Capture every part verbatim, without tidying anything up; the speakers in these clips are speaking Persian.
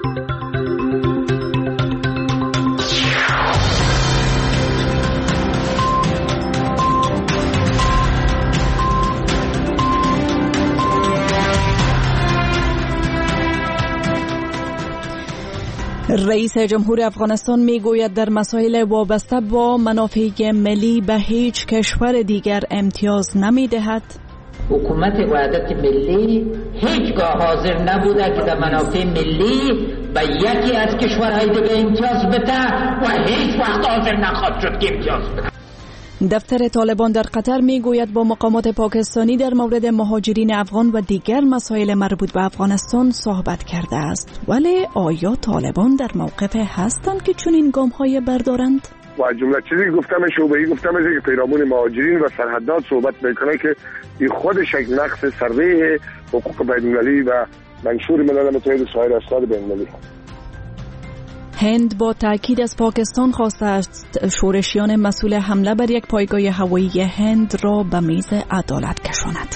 رئیس جمهور افغانستان میگوید در مسائل وابسته با منافع ملی به هیچ کشور دیگر امتیاز نمیدهد. حکومت وحدت ملی هیچگاه حاضر نبوده که در منافع ملی به یکی از کشورهای دیگر امتیاز بده و هیچ وقت حاضر نخواهد شد که امتیاز بده. دفتر طالبان در قطر میگوید با مقامات پاکستانی در مورد مهاجرین افغان و دیگر مسائل مربوط به افغانستان صحبت کرده است. ولی آیا طالبان در موقف هستند که چنین گام‌های بردارند؟ و جمله چیزی گفتم شعبه‌ای گفتم که پیرامون مهاجرین و سرحدات صحبت میکنه که این خودش یک نقص سربه حقوق بین‌المللی و منشور ملل متحد و سایر اسناد بین‌المللی. هند با تأکید از پاکستان خواسته است شورشیان مسئول حمله بر یک پایگاه هوایی هند را به میز عدالت کشاند.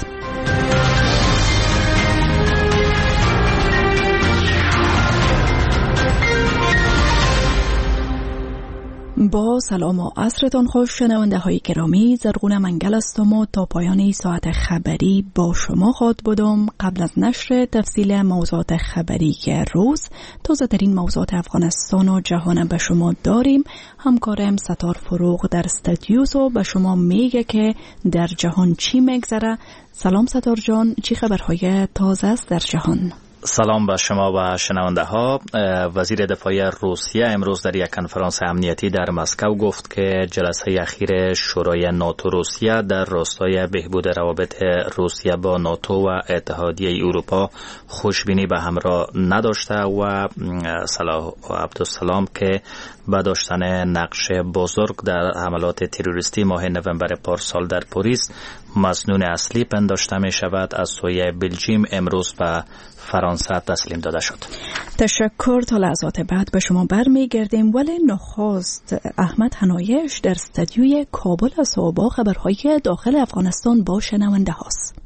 با سلام و عصرتان خوش شنونده های گرامی، زرغون منگل هستم و تا پایان ساعت خبری با شما خواهد بودم. قبل از نشر تفصیل موضوعات خبری که روز تازه ترین موضوعات افغانستان و جهان به شما داریم. همکارم ستار فروغ در استودیوز و به شما میگه که در جهان چی میگذره. سلام ستار جان، چی خبرهای تازه است در جهان؟ سلام به شما و شنونده ها. وزیر دفاع روسیه امروز در یک کنفرانس امنیتی در مسکو گفت که جلسه اخیر شورای ناتو روسیه در راستای بهبود روابط روسیه با ناتو و اتحادیه اروپا خوشبینی به همراه نداشته و صلاح عبدالسلام که با داشتن نقش بزرگ در حملات تروریستی ماه نوامبر پارسال در پاریس مظنون اصلی پنداشته می شود، از سوی بلژیم امروز به فرانسه تسلیم داده شد. تشکر. تا لحظات بعد به شما برمیگردیم، ولی نخست احمد حنایش در استودیوی کابل است و با خبرهای داخل افغانستان با شنونده هاست.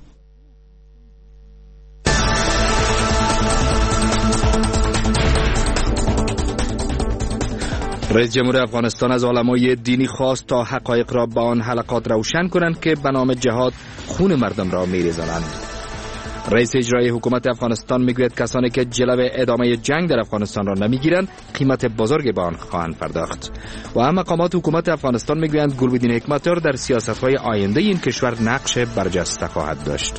رئیس جمهور افغانستان از علمای دینی خواست تا حقایق را با آن حلقات روشن کنند که به نام جهاد خون مردم را می‌ریزانند. رئیس اجرایی حکومت افغانستان میگوید کسانی که جلو ادامه جنگ در افغانستان را نمیگیرند قیمت بزرگی به آن خواهند پرداخت. و هم مقامات حکومت افغانستان میگویند گلبدین حکمتیار در سیاست‌های آینده این کشور نقش برجسته خواهد داشت.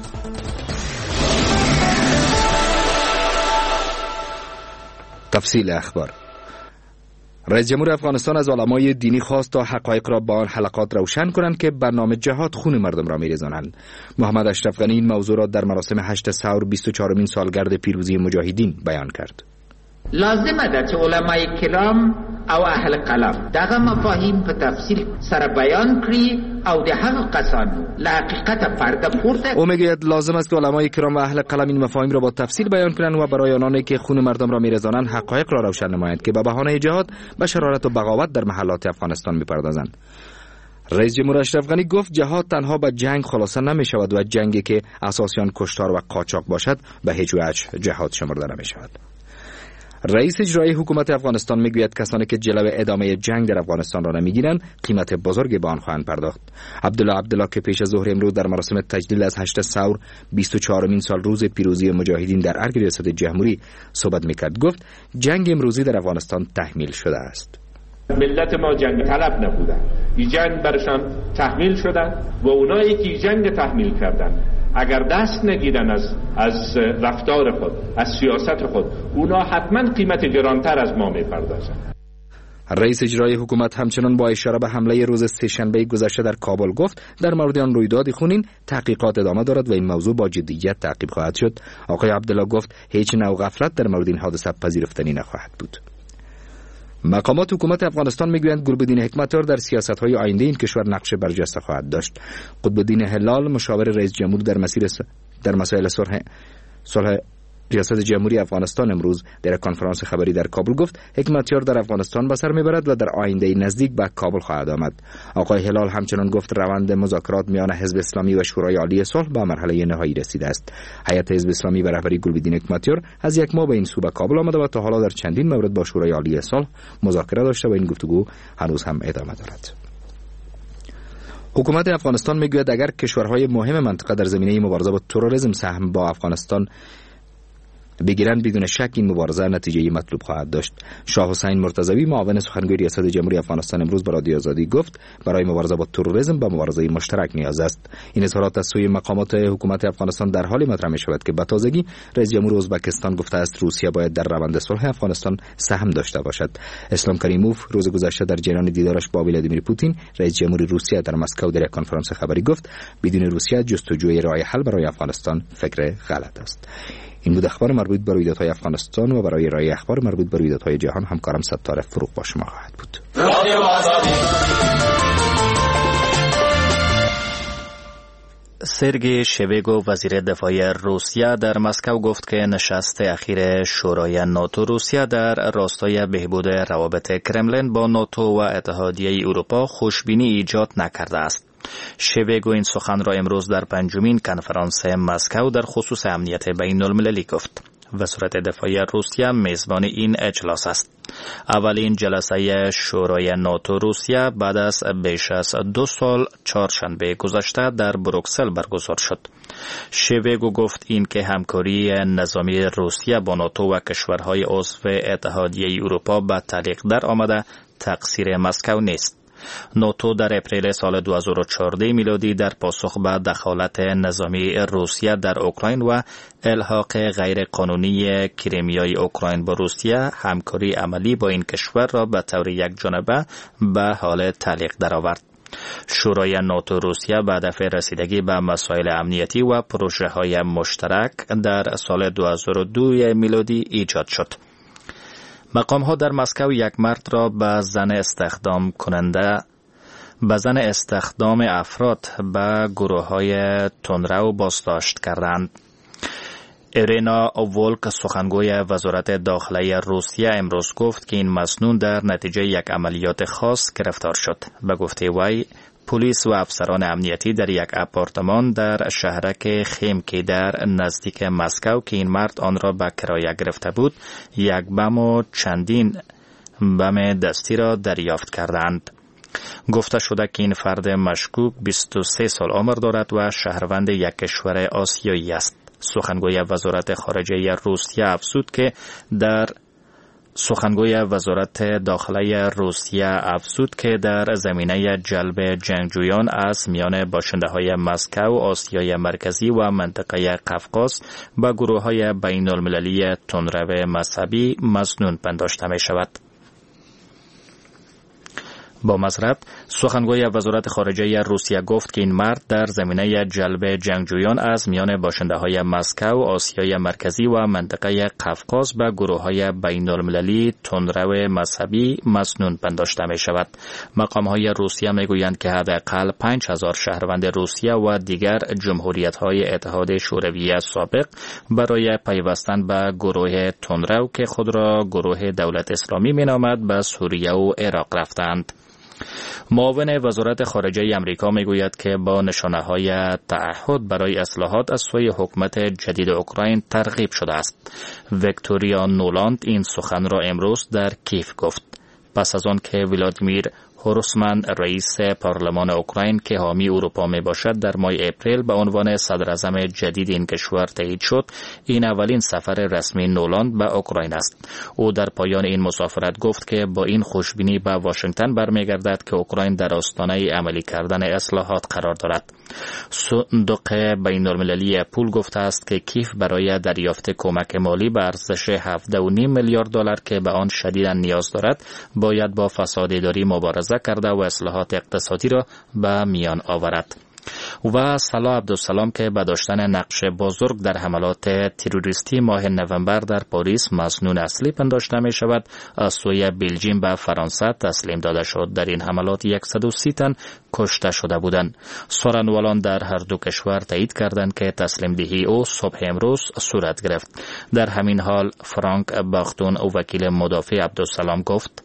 تفصیل اخبار. رئیس جمهور افغانستان از علمای دینی خواست تا حقایق را با آن حلقات روشن کنند که برنامه جهاد خون مردم را می‌ریزانند. محمد اشرف غنی این موضوع را در مراسم هشت ثور بیست و چهارمین سالگرد پیروزی مجاهدین بیان کرد. لازم است علمای کرام او اهل قلم دغه مفاهیم په تفصیل سره بیان کړي او د هغه کسانو له حقیقت پرده پورته. او میگوید لازم است که علمای کرام و اهل قلم این مفاهیم را با تفصیل بیان کنند و برای آنانی که خون مردم را می‌ریزانند حقایق را روشن نمایند که به بهانه جهاد به شرارت و بغاوت در محلات افغانستان می‌پردازند. رئیس جمهور اشرف غنی گفت جهاد تنها به جنگ خلاصه نمی شود و جنگی که اساساً کشتار و قاچاق باشد به هیچ وجه جهاد شمرده نمی شود. رئیس اجرایی حکومت افغانستان میگوید کسانی که جلو ادامه جنگ در افغانستان را نمیگیرند قیمت بزرگی به آن خواهند پرداخت. عبدالله عبدالله که پیش از ظهر امروز در مراسم تجلیل از هشت ثور بیست و چهارمین سال روز پیروزی مجاهدین در ارگ ریاست جمهوری صحبت میکرد، گفت جنگ امروزی در افغانستان تحمیل شده است. ملت ما جنگ طلب نبودن، این جنگ برشان تحمیل شده و اونایی که جنگ تحمیل کردن اگر دست نگیرن از از رفتار خود، از سیاست خود، اونا حتما قیمت گرانتر از ما میپردازن. رئیس اجرایی حکومت همچنان با اشاره به حمله روز سه‌شنبه گذشته در کابل گفت در مورد آن رویداد خونین تحقیقات ادامه دارد و این موضوع با جدیت تعقیب خواهد شد. آقای عبدالله گفت هیچ نوع غفلت در مورد این حادثه پذیرفتنی نخواهد بود. مقامات حکومت افغانستان میگویند گلبدین حکمتیار در سیاست‌های آینده این کشور نقش برجسته خواهد داشت. قطب‌الدین هلال مشاور رئیس جمهور در مسیر س... در مسائل صلح صلح ریاست جمهوری افغانستان امروز در کنفرانس خبری در کابل گفت حکمتیار در افغانستان به سر میبرد و در آینده نزدیک به کابل خواهد آمد. آقای هلال همچنان گفت روند مذاکرات میان حزب اسلامی و شورای عالی صلح به مرحله نهایی رسیده است. هیئت حزب اسلامی به رهبری گلبدین حکمتیار از یک ماه به این سو به کابل آمده و تا حالا در چندین مورد با شورای عالی صلح مذاکره داشته و این گفتگو هنوز هم ادامه دارد. حکومت افغانستان میگوید اگر کشورهای مهم منطقه در زمینه مبارزه با تروریسم سهم با افغانستان بگیرن بدون شک این مبارزه نتیجه مطلوب خواهد داشت. شاه حسین مرتضوی معاون سخنگوی ریاست جمهوری افغانستان امروز به رادیو آزادی گفت برای مبارزه با تروریسم به مبارزه مشترک نیاز است. این اظهارات از سوی مقامات حکومت افغانستان در حالی مطرح می شود که به تازگی رئیس جمهور ازبکستان گفته است روسیه باید در روند صلح افغانستان سهم داشته باشد. اسلام کریموف روز گذشته در جریان دیدارش با ولادیمیر پوتین رئیس جمهور روسیه در مسکو در یک کنفرانس خبری گفت بدون روسیه جستجوی راه حل برای افغانستان فکر غلط است. این بود اخبار مربوط به رویدادهای افغانستان و برای ارائه اخبار مربوط به رویدادهای جهان همکارم ستاره فروغ با شما خواهد بود. سرگئی شویگو وزیر دفاع روسیه در مسکو گفت که نشست اخیر شورای ناتو روسیه در راستای بهبود روابط کرملین با ناتو و اتحادیه اروپا خوشبینی ایجاد نکرده است. شویگو این سخن را امروز در پنجمین کنفرانس مسکو در خصوص امنیت بین المللی گفت. وزارت دفاع روسیه میزبان این اجلاس است. اولین جلسه شورای ناتو روسیه بعد از بیش از دو سال چهارشنبه گذشته در بروکسل برگزار شد. شویگو گفت این که همکاری نظامی روسیه با ناتو و کشورهای عضو اتحادیه اروپا به تعلیق در آمده تقصیر مسکو نیست. ناتو در اپریل سال دو هزار و چهارده میلادی در پاسخ به دخالت نظامی روسیه در اوکراین و الحاق غیر قانونی کریمیای اوکراین با روسیه همکاری عملی با این کشور را به طور یک جانبه به حال تعلیق درآورد. شورای ناتو روسیه به هدف رسیدگی به مسائل امنیتی و پروژه های مشترک در سال دو هزار و دو میلادی ایجاد شد. مقام ها در مسکو یک مرد را به زن استخدام کننده به زن استخدام افراد به گروه های تندرو بازداشت کردند. ایرینا وولک سخنگوی وزارت داخلی روسیه امروز گفت که این مسنون در نتیجه یک عملیات خاص گرفتار شد. به گفته وی پلیس و افسران امنیتی در یک آپارتمان در شهرک خیمکی در نزدیک مسکو که این مرد آن را به کرایه گرفته بود یک بم و چندین بم دستی را دریافت کردند. گفته شده که این فرد مشکوک بیست و سه سال عمر دارد و شهروند یک کشور آسیایی است. سخنگوی وزارت خارجه روسیه افزود که در سخنگوی وزارت داخلی روسیه افزود که در زمینه جلب جنگجویان از میان باشنده‌های مسکو، آسیای مرکزی و منطقه قفقاز به گروه‌های بین المللی تندرو مذهبی مسنون پنداشته می شود. با مضرب سخنگوی وزارت خارجه روسیه گفت که این مرد در زمینه جلب جنگجویان از میان باشنده‌های مسکو، آسیای مرکزی و منطقه قفقاز به گروه‌های بین‌المللی تندرو مذهبی مسنون پنداشته می شود. مقام‌های روسیه میگویند که حداقل پنج هزار شهروند روسیه و دیگر جمهوریت‌های اتحاد شوروی سابق برای پیوستن به گروه تندرو که خود را گروه دولت اسلامی مینامد به سوریه و عراق رفتند. معاون وزارت خارجه امریکا میگوید که با نشانه‌های تعهد برای اصلاحات از سوی حکومت جدید اوکراین ترغیب شده است. ویکتوریا نولاند این سخن را امروز در کیف گفت. پس از آن که ولادیمیر هوروسمن رئیس پارلمان اوکراین که حامی اروپا می باشد در ماه اپریل به عنوان صدر اعظم جدید این کشور تایید شد، این اولین سفر رسمی نولاند به اوکراین است. او در پایان این مسافرت گفت که با این خوشبینی به واشنگتن برمیگردد که اوکراین در آستانه عملی کردن اصلاحات قرار دارد. صندوق بین المللی پول گفته است که کیف برای دریافت کمک مالی به ارزش هفده و نیم میلیارد دلار که به آن شدیداً نیاز دارد باید با فساد اداری مبارزه کرده و اصلاحات اقتصادی را به میان آورد. و صلاح عبدالسلام که به داشتن نقش بزرگ در حملات تروریستی ماه نوامبر در پاریس مظنون اصلی پنداشته می شود، از سوی بلژیم به فرانسه تسلیم داده شد. در این حملات صد و سی تن کشته شده بودند. سخنوران در هر دو کشور تایید کردند که تسلیم دهی او صبح امروز صورت گرفت. در همین حال فرانک باختون او وکیل مدافع عبدالسلام گفت: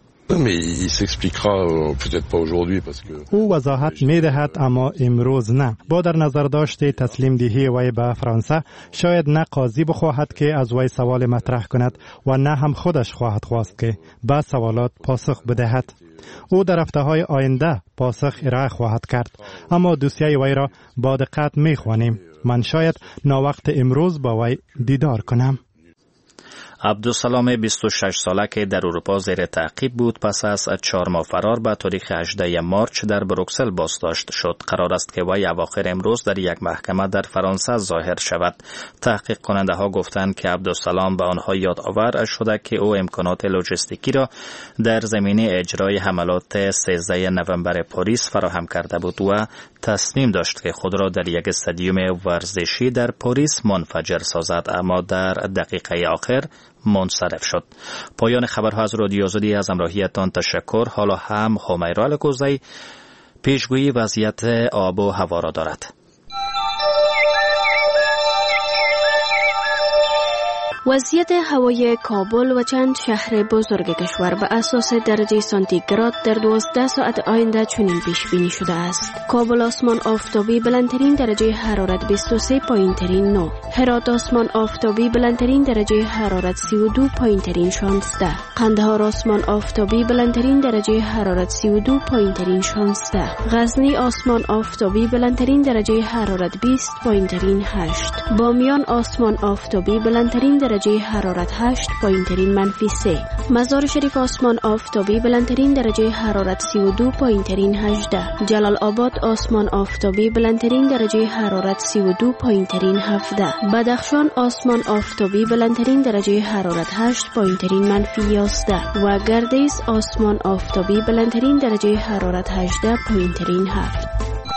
او وضاحت می دهد اما امروز نه. با در نظر داشته تسلیم دهی وی به فرانسه، شاید نه قاضی بخواهد که از وی سوال مطرح کند و نه هم خودش خواهد خواست که به سوالات پاسخ بدهد. او در هفته‌های آینده پاسخ ارائه خواهد کرد، اما دوسیه وی را با دقت می خوانیم. من شاید ناوقت امروز با وی دیدار کنم. عبدالسلام بیست و شش ساله که در اروپا زیر تعقیب بود، پس از چهار ماه فرار به تاریخ هجدهم مارچ در بروکسل بازداشت شد. قرار است که وی اواخر امروز در یک محکمه در فرانسه ظاهر شود. تحقیق کننده ها گفتند که عبدالسلام به آنها یادآور شده که او امکانات لوجستیکی را در زمینه اجرای حملات سیزدهم نوامبر پاریس فراهم کرده بود و تصمیم داشت که خود را در یک استادیوم ورزشی در پاریس منفجر سازد، اما در دقیقه آخر منصرف شد. پایان خبرها از رادیو آزادی. از همراهیتان تشکر. حالا هم همیرا الکوزی پیشگویی وضعیت آب و هوا را دارد. وضعیت هوای کابل و چند شهر بزرگ کشور به اساس درجه سانتیگراد در دوازده ساعت آینده چنین پیش بینی شده است. کابل آسمان آفتابی بلندترین درجه حرارت بیست و سه پایین ترین نه. هرات آسمان آفتابی بلندترین درجه حرارت سی و دو پایین ترین شانزده. قندهار آسمان آفتابی بلندترین درجه حرارت سی و دو پایین ترین شانزده. غزنی آسمان آفتابی بلندترین درجه حرارت بیست پایین ترین هشت. بامیان آسمان آفتابی بلندترین درجه درجه حرارت هشت پایین ترین منفی سه. مزار شریف آسمان آفتابی بلندترین درجه حرارت سی و دو پایین ترین هجده. جلال آباد آسمان آفتابی بلندترین درجه حرارت سی و دو پایین ترین هفده. بدخشان آسمان آفتابی بلندترین درجه حرارت هشت پایین ترین منفی یازده و گردیز آسمان آفتابی بلندترین درجه حرارت هجده پایین ترین هفت.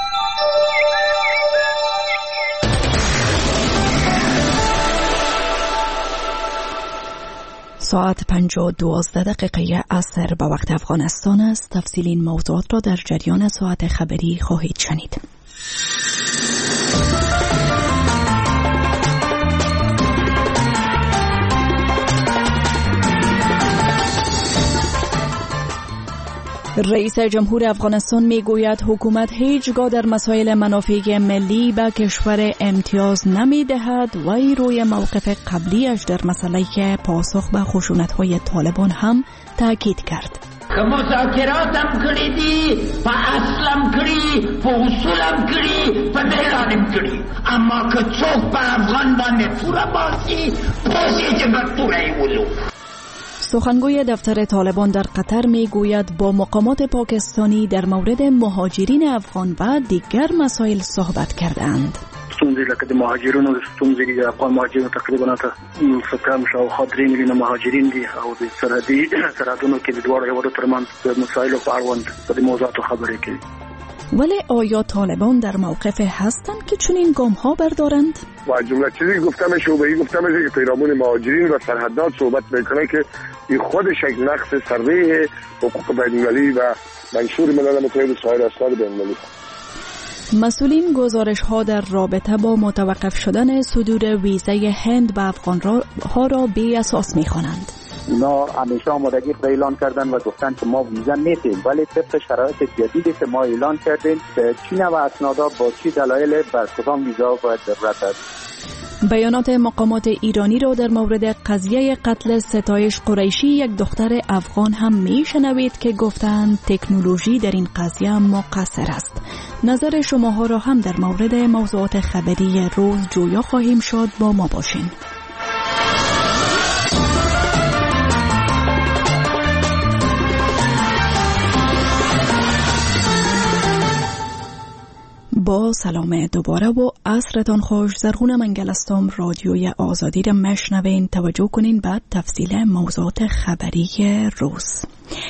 ساعت پنج و دوازده دقیقه عصر به وقت افغانستان است. تفصیل این موضوعات را در جریان ساعت خبری خواهید شنید. رئیس جمهور افغانستان می گوید حکومت هیچگاه در مسائل منافع ملی به کشور امتیاز نمی دهد و ای روی موقف قبلیش در مسئله پاسخ به خشونت‌های طالبان هم تاکید کرد. که مذاکراتم کړی دي، په اصلم کړی، په اصولم کړی، په دلانم کړی، اما که څوک په افغان باندې توره باسي، پوهیږي چې به توره یې ولو. سخنگوی دفتر طالبان در قطر می گوید با مقامات پاکستانی در مورد مهاجرین افغان و دیگر مسائل صحبت کردند. ستونزې لکه د مهاجرینو د ستونزې د افغان مهاجرینو تقریبا ته څه شاوخوا درې میلیونه مهاجرین دي او د سرحدي سرحدونو کې د دواړو هیوادو ترمنځ د مسایلو په اړوند په دې موضوعاتو خبرې کوي. ولی آیا طالبان در موقف هستند که چنین گام ها بردارند؟ و جمله چیزی گفتم شعبه‌ای گفتم که پیرامون مهاجرین و سرحدات صحبت میکنه که این خودش یک نقض سریع حقوق بین‌المللی و منشور ملل متحد و سایر اسناد بین‌المللی. مسئولین گزارش ها در رابطه با متوقف شدن صدور ویزه هند به افغان ها را بی اساس می خوانند. اونا همیشه آمادگی خود اعلان کردن و گفتن که ما ویزا میتیم، ولی طبق شرایط جدیدی که ما اعلان کردیم چین و اسنادا با چی دلایل بر کدام ویزا باید ضرورت است. بیانات مقامات ایرانی را در مورد قضیه قتل ستایش قریشی یک دختر افغان هم میشنوید که گفتند تکنولوژی در این قضیه مقصر است. نظر شماها را هم در مورد موضوعات خبری روز جویا خواهیم شد. با ما باشین. با سلام دوباره و عصرتان خوش. زرغون منگل هستم. رادیوی آزادی را مشنوین. توجه کنین بعد تفصیل موضوعات خبری روز.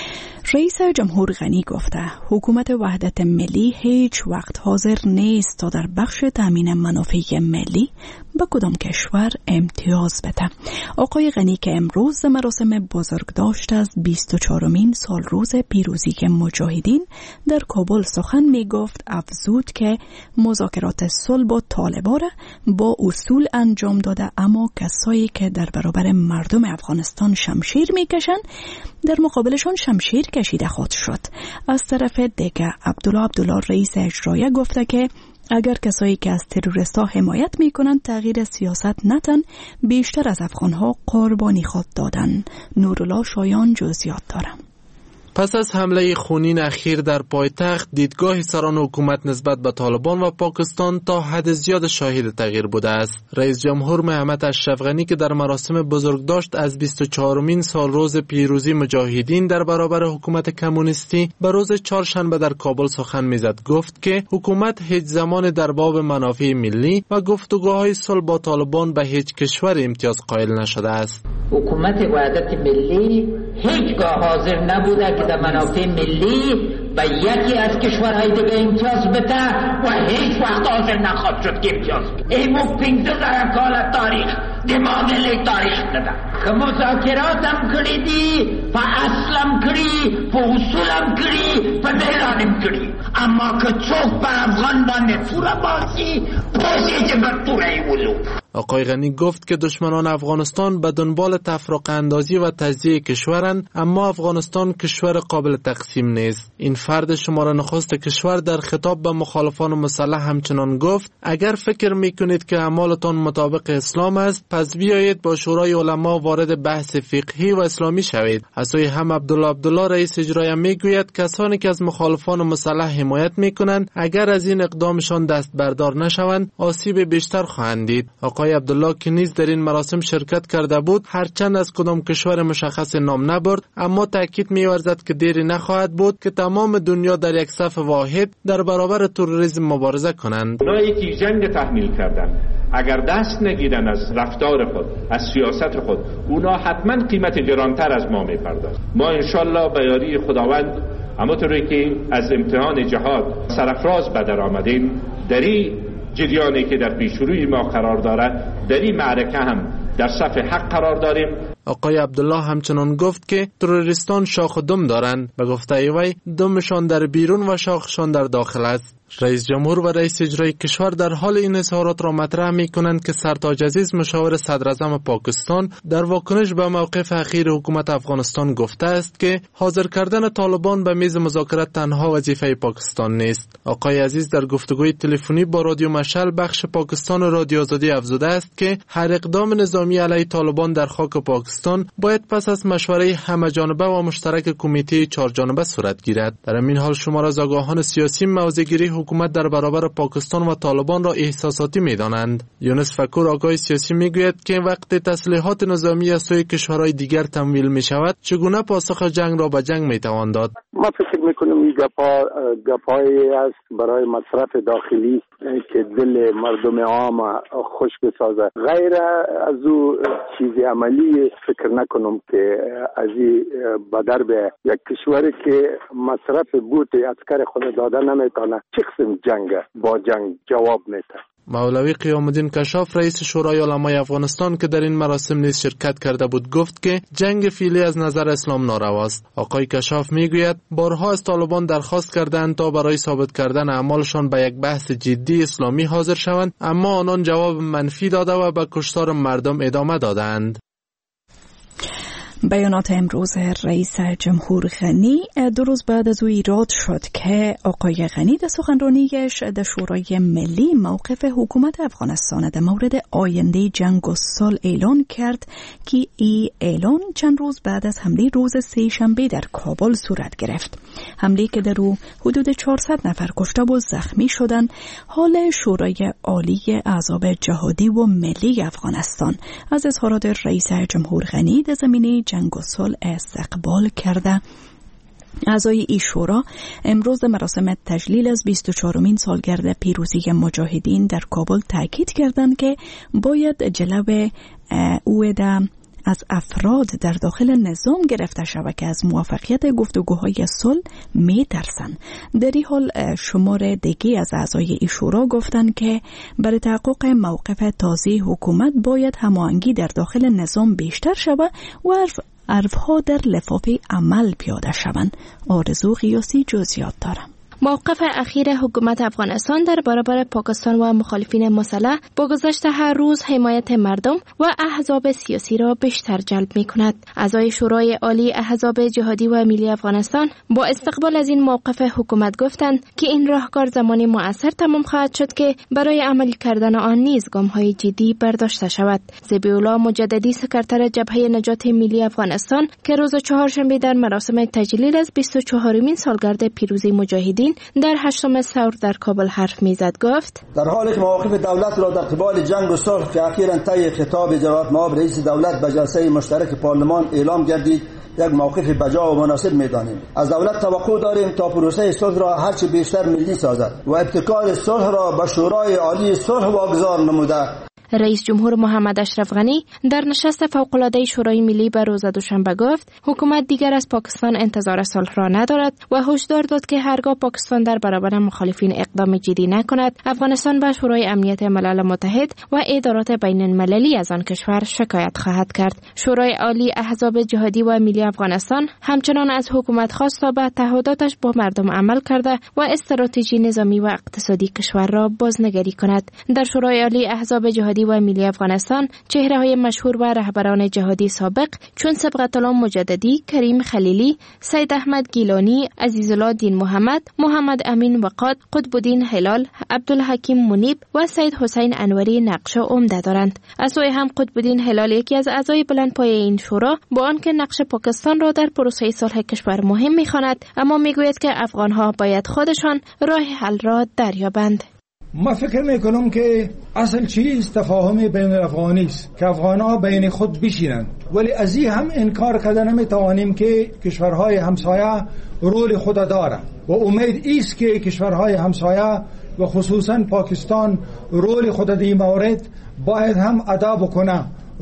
رئیس جمهور غنی گفته حکومت وحدت ملی هیچ وقت حاضر نیست تا در بخش تامین منافع ملی به کدام کشور امتیاز بده. آقای غنی که امروز مراسم بزرگداشت از بیست و چهارمین سال روز پیروزی مجاهدین در کابل سخن می گفت افزود که مذاکرات صلح با طالبان با اصول انجام داده، اما کسایی که در برابر مردم افغانستان شمشیر می کشند در مقابلشان شمشیر کشیده خود شد. از طرف دیگه عبدالله عبدالله رئیس اجرایی گفته که اگر کسایی که از تروریست‌ها حمایت می‌کنند تغییر سیاست نتن، بیشتر از افغان‌ها قربانی خود دادن. نورالله شایان جزئیات دارم. پس از حمله خونین اخیر در پایتخت، دیدگاه سران حکومت نسبت به طالبان و پاکستان تا حد زیاد شاهد تغییر بوده است. رئیس جمهور محمد اشرف غنی که در مراسم بزرگداشت از بیست و چهارمین سال روز پیروزی مجاهدین در برابر حکومت کمونیستی به روز چهارشنبه در کابل سخن میزد، گفت که حکومت هیچ زمان در باب منافع ملی و گفتگوهای صلح با طالبان به هیچ کشور امتیاز قائل نشده است. حکومت وحدت ملی هیچگاه حاضر نبوده که در منافع ملی به یکی از کشورهای دیگه امتیاز بده و هیچ وقت حاضر نخواهد شد که امتیاز بده. ایمو پینزه زره کال تاریخ دماغلی تاریخ نده که مذاکرات هم کری دی پا اصلم کری پا اصولم کری پا دیرانم کری، اما که چوک با افغان بانده تورا باسی پوزی که بر توره ولو. آقای غنی گفت که دشمنان افغانستان به دنبال تفرقه اندازی و تجزیه کشورند، اما افغانستان کشور قابل تقسیم نیست. این فرد شماره نخست کشور در خطاب به مخالفان مسلح همچنان گفت اگر فکر میکنید که اعمالتان مطابق اسلام است، پس بیایید با شورای علما وارد بحث فقهی و اسلامی شوید. از سوی هم عبدالله عبدالله رئیس اجرایی میگوید کسانی که از مخالفان مسلح حمایت میکنند اگر از این اقدامشان دست بردار نشوند آسیب بیشتر خواهند دید. آقای عبدالله که نیز در این مراسم شرکت کرده بود هرچند از کدام کشور مشخص نام نبرد، اما تاکید می‌ورزد که دیری نخواهد بود که تمام دنیا در یک صف واحد در برابر تروریسم مبارزه کنند. اونایی که جنگ تحمیل کردند اگر دست نگیرن از رفتار خود، از سیاست خود، اونا حتما قیمت گرانتر از ما میپردازند. ما انشالله به یاری خداوند همونطوری که از امتحان جهاد سرفراز به در آمدیم، دری جریانی که در پیشروی ما قرار دارد، در این معرکه هم در صف حق قرار داریم. آقای عبدالله همچنان گفت که تروریستان شاخ و دم دارند. به گفته وی دمشان در بیرون و شاخشان در داخل است. رئیس جمهور و رئیس اجرایی کشور در حال این اظهارات را مطرح می کنند که سرتاج عزیز مشاور صدر اعظم پاکستان در واکنش به موقف اخیر حکومت افغانستان گفته است که حاضر کردن طالبان به میز مذاکرات تنها وظیفه پاکستان نیست. آقای عزیز در گفتگوی تلفنی با رادیو مشعل بخش پاکستان رادیو آزادی افزوده است که هر اقدام نظامی علیه طالبان در خاک پاکستان باید پس از مشوره همه جانبه و مشترک کمیته چهار جانبه صورت گیرد. در این حال شمار از آگاهان سیاسی موضع‌گیری حکومت در برابر پاکستان و طالبان را احساساتی می‌دانند. یونس فکور آگاه سیاسی میگوید که وقتی تسلیحات نظامی از سوی کشورهای دیگر تمویل می‌شود چگونه پاسخ جنگ را به جنگ می‌توان داد؟ ما فکر می‌کنم این گپا گپایی است برای مصرف داخلی که دل مردم عام خوش بسازه. غیر از او چیزی عملی فکر نکنم که از این بدر به یک کشوری که مصرف بوت عسکر خود داده نمیتونه چه قسم جنگ با جنگ جواب میده. مولوی قیام الدین کشاف رئیس شورای علمای افغانستان که در این مراسم نیز شرکت کرده بود گفت که جنگ فعلی از نظر اسلام نارواست. آقای کشاف میگوید بارها از طالبان درخواست کردند تا برای ثابت کردن اعمالشان به یک بحث جدی اسلامی حاضر شوند، اما آنان جواب منفی داده و به کشتار مردم ادامه دادند. بیانات امروز رئیس جمهور غنی دو روز بعد از او ایراد شد که آقای غنی در سخنرانیش در شورای ملی موقف حکومت افغانستان در مورد آینده جنگ و صلح اعلان کرد که این اعلان چند روز بعد از حمله روز سه شنبه در کابل صورت گرفت. حمله که در او حدود چهارصد نفر کشته و زخمی شدند. حال شورای عالی احزاب جهادی و ملی افغانستان از اظهارات رئیس جمهور غنی در زمینه جنگ و صلح استقبال کرده. اعضای این شورا امروز مراسم تجلیل از بیست و چهارمین سالگرد پیروزی مجاهدین در کابل تاکید کردند که باید جلو او در از افراد در داخل نظام گرفته شود که از موفقیت گفتگوهای صلح میترسند. در این حال شمار دیگه از اعضای این شورا گفتند که برای تحقق موقف تازه حکومت باید هماهنگی در داخل نظام بیشتر شود و عرفها در لفاف عمل پیاده شوند. آرزو قیاسی جزئیات دارم. موقف اخیر حکومت افغانستان در برابر پاکستان و مخالفین مسلح با گذشت هر روز حمایت مردم و احزاب سیاسی را بیشتر جلب می کند. اعضای شورای عالی احزاب جهادی و ملی افغانستان با استقبال از این موقف حکومت گفتند که این راهکار زمانی مؤثر تمام خواهد شد که برای عملی کردن آن نیز گام‌های جدی برداشته شود. ذبیح‌الله مجددی سکرتر جبهه نجات ملی افغانستان که روز چهارشنبه در مراسم تجلیل از بیست و چهارمین سالگرد پیروزی مجاهدین در هشتم ثور در کابل حرف میزد گفت: در حالی که مواقف دولت را در قبال جنگ و صلح که اخیراً طی خطاب جناب معاون رئیس دولت به جلسه مشترک پارلمان اعلام گردید یک موقف بجا و مناسب می‌دانیم. از دولت توقع داریم تا پروسه صلح را هرچه بیشتر ملی سازد و ابتکار صلح را به شورای عالی صلح واگذار نموده. رئیس جمهور محمد اشرف غنی در نشست فوق‌العاده شورای ملی به روز دوشنبه گفت حکومت دیگر از پاکستان انتظار صلح را ندارد و هشدار داد که هرگاه پاکستان در برابر مخالفین اقدام جدی نکند افغانستان به شورای امنیت ملل متحد و ادارات بین المللی از آن کشور شکایت خواهد کرد. شورای عالی احزاب جهادی و ملی افغانستان همچنان از حکومت خواست تا به تعهداتش با مردم عمل کرده و استراتژی نظامی و اقتصادی کشور را بازنگری کند. در شورای عالی احزاب جهادی و ملی افغانستان چهره‌های مشهور و رهبران جهادی سابق چون سبقت الله مجددی، کریم خلیلی، سید احمد گیلانی، عزیزالله دین محمد، محمد امین وقاد، قطب‌الدین هلال، عبدالحکیم منیب و سید حسین انوری نقش عمده دارند. از سوی هم قطب‌الدین هلال یکی از اعضای بلندپایه این شورا با آنکه نقش پاکستان را در پروسه صلح کشور مهم می‌خواند اما میگوید که افغان‌ها باید خودشان راه حل را دریابند. ما فکر میکنم که اصل چیز تفاهم بین افغانی است که افغان‌ها بین خود بشینند، ولی از این هم انکار کردن نمیتوانیم که کشورهای همسایه رول خود دارند و امید است که کشورهای همسایه و خصوصا پاکستان رول خود در این مورد باید هم ادا بکنه.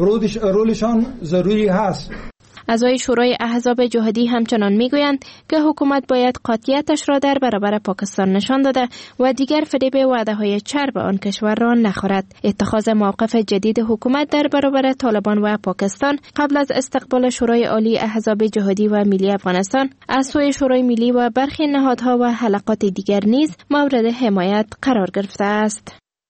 رولشان ضروری هست. اعضای شورای احزاب جهادی همچنان میگویند که حکومت باید قاطعیتش را در برابر پاکستان نشان داده و دیگر فریب وعده‌های چرب آن کشور را نخورد. اتخاذ موقف جدید حکومت در برابر طالبان و پاکستان قبل از استقبال شورای عالی احزاب جهادی و ملی افغانستان از سوی شورای ملی و برخی نهادها و حلقات دیگر نیز مورد حمایت قرار گرفته است.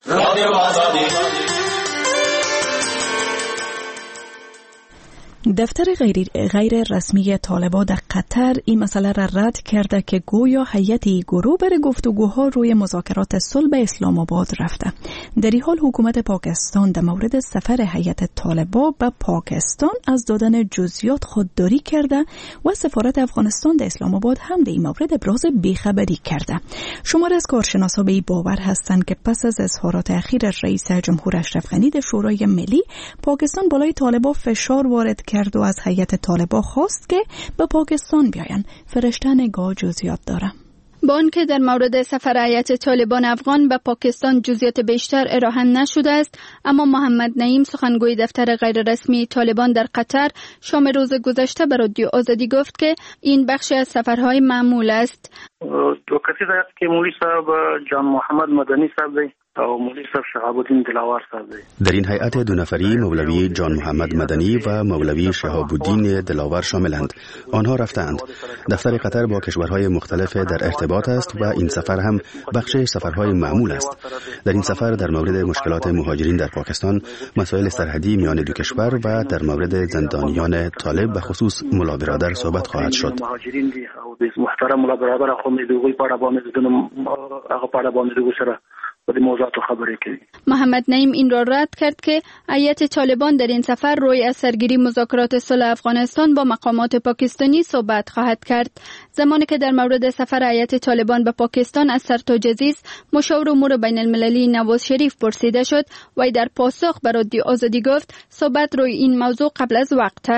دفتر غیر, غیر رسمی طالبان در قطر این مسئله را رد کرده که گویا هیئت گروه برای گفتگوها روی مذاکرات صلح به اسلام آباد رفته. در این حال حکومت پاکستان در مورد سفر هیئت طالبان به پاکستان از دادن جزئیات خودداری کرده و سفارت افغانستان در اسلام آباد هم در این مورد ابراز بیخبری کرده. شمار از کارشناسا به این باور هستند که پس از اظهارات اخیر رئیس جمهور اشرف غنی در شورای ملی، پاکستان بالای طالبان فشار وارد کرد و از هیئت طالبان خواست که به پاکستان بیاین. فرشته نگاه جزئیات داره. با آنکه در مورد سفر هیئت طالبان افغان به پاکستان جزئیات بیشتر ارائه نشده است، اما محمد نعیم سخنگوی دفتر غیر رسمی طالبان در قطر شام روز گذشته به رادیو آزادی گفت که این بخشی از سفرهای معمول است. دو کسی داشت که مولوی صاحب جان محمد مدنی صاحب دی او مولوی صاحب شهاب الدین دلاور صاحب دی. در این هیئت دو نفری مولوی جان محمد مدنی و مولوی شهاب الدین دلاور شاملند. آنها رفتند. دفتر قطر با کشورهای مختلف در ارتباط است و این سفر هم بخش سفرهای معمول است. در این سفر در مورد مشکلات مهاجرین در پاکستان، مسائل سرحدی میان دو کشور و در مورد زندانیان طالب به خصوص ملا برادر صحبت خواهد شد. مهاجرین دی او د محترم ملا برادر خو می دوی پاره باندې دنه هغه پاره باندې دوی سره به موضوعات خبرې کوي. محمد نعیم این را رد کرد که هیئت طالبان در این سفر روی از سرگیری مذاکرات صلح افغانستان با مقامات پاکستانی صحبت خواهد کرد. زمانی که در مورد سفر هیئت طالبان به پاکستان از سرتاج عزیز مشاور امور بین المللی نواز شریف پرسیده شد و در پاسخ به رادیو آزادی گفت صحبت روی این موضوع قبل از وقت است.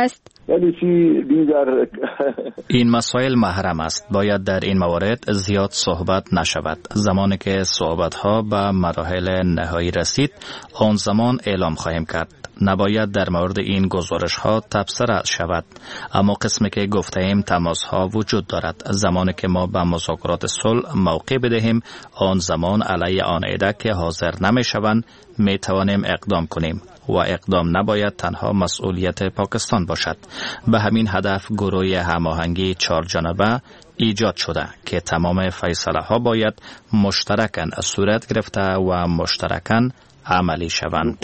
این مسائل محرم است. باید در این موارد زیاد صحبت نشود. زمانی که صحبت ها به مراحل نهایی رسید آن زمان اعلام خواهیم کرد. نباید در مورد این گزارش ها تبصره شود. اما قسمی که گفته ایم تماس ها وجود دارد. زمانی که ما به مذاکرات صلح موقع بدهیم آن زمان علیه آن عده که حاضر نمی شوند می توانیم اقدام کنیم و اقدام نباید تنها مسئولیت پاکستان باشد. به همین هدف گروه هماهنگی چهار جانبه ایجاد شده که تمام فیصله ها باید مشترکاً صورت گرفته و مشترکاً عملی شوند.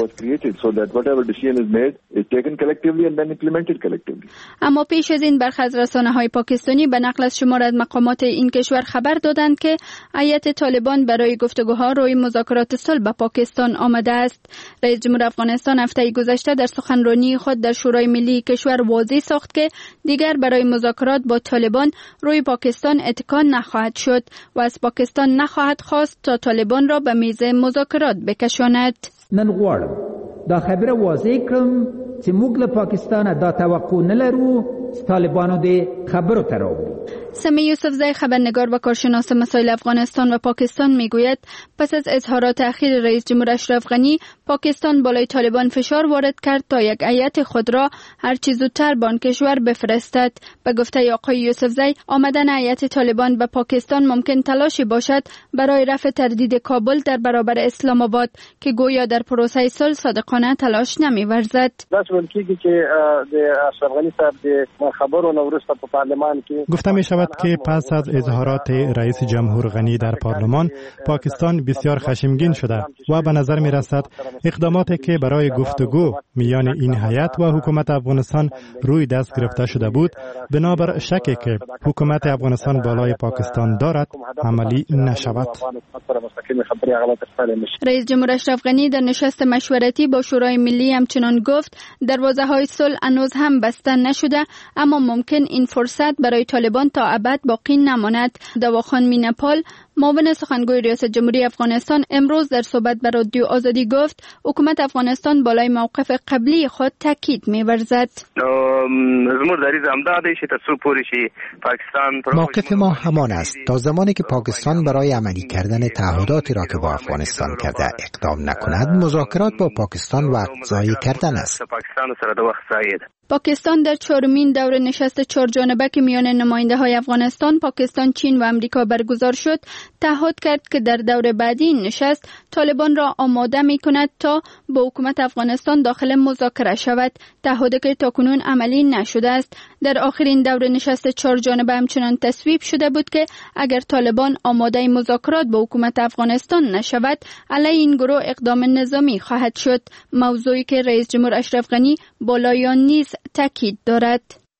اما پیش از این برخی از رسانه‌های پاکستانی به نقل از شمار از مقامات این کشور خبر دادند که هیئت طالبان برای گفتگوها روی مذاکرات صلح به پاکستان آمده است. رئیس جمهور افغانستان هفته گذشته در سخنرانی خود در شورای ملی کشور واضح ساخت که دیگر برای مذاکرات با طالبان روی پاکستان اتکا نخواهد شد و از پاکستان نخواهد خواست تا طالبان را به میز مذاکرات بکشاند. نن غواړم دا خبره واضح کړم چې موږ له پاکستان دا توقع نه لرو چې طالبانو دې خبرو ته راوړي. سمی یوسفزی خبرنگار و کارشناس مسائل افغانستان و پاکستان میگوید پس از اظهارات اخیر رئیس جمهور اشرف غنی پاکستان بالای طالبان فشار وارد کرد تا یک هیئت خود را هر چه زودتر به آن کشور بفرستد. به گفته آقای یوسفزی آمدن هیئت طالبان به پاکستان ممکن تلاشی باشد برای رفع تردید کابل در برابر اسلام آباد که گویا در پروسه صلح صادقانه تلاش نمی‌ورزد. گفته می شود که پس از اظهارات رئیس جمهور غنی در پارلمان پاکستان بسیار خشمگین شده و به نظر می رسد اقداماتی که برای گفتگو میان این هیئت و حکومت افغانستان روی دست گرفته شده بود بنابر شکی که حکومت افغانستان بالای پاکستان دارد عملی نشود. رئیس جمهور اشرف غنی در نشست مشورتی با شورای ملی همچنان گفت دروازه های صلح هنوز هم بسته نشده اما ممکن این فرصت برای طالبان تا ابد باقی نماند. دواخان مینپال معاون سخنگوی ریاست جمهوری افغانستان امروز در صحبت با رادیو آزادی گفت حکومت افغانستان بالای موقف قبلی خود تاکید می‌ورزد. موقف ما همان است تا زمانی که پاکستان برای عملی کردن تعهداتی را که با افغانستان کرده اقدام نکند مذاکرات با پاکستان وقت ضایع کردن است. پاکستان در چهارمین دور نشست چهار جانبه که میان نماینده‌های افغانستان، پاکستان، چین و امریکا برگزار شد، تعهد کرد که در دور بعدی این نشست طالبان را آماده می‌کند تا با حکومت افغانستان داخل مذاکره شود. تعهدی که تاکنون عملی نشده است. در آخرین دور نشست چهار جانبه همچنان تصویب شده بود که اگر طالبان آماده مذاکرات با حکومت افغانستان نشود، علیه این گروه اقدام نظامی خواهد شد. موضوعی که رئیس جمهور اشرف غنی بالایان نیز تاکید دارد.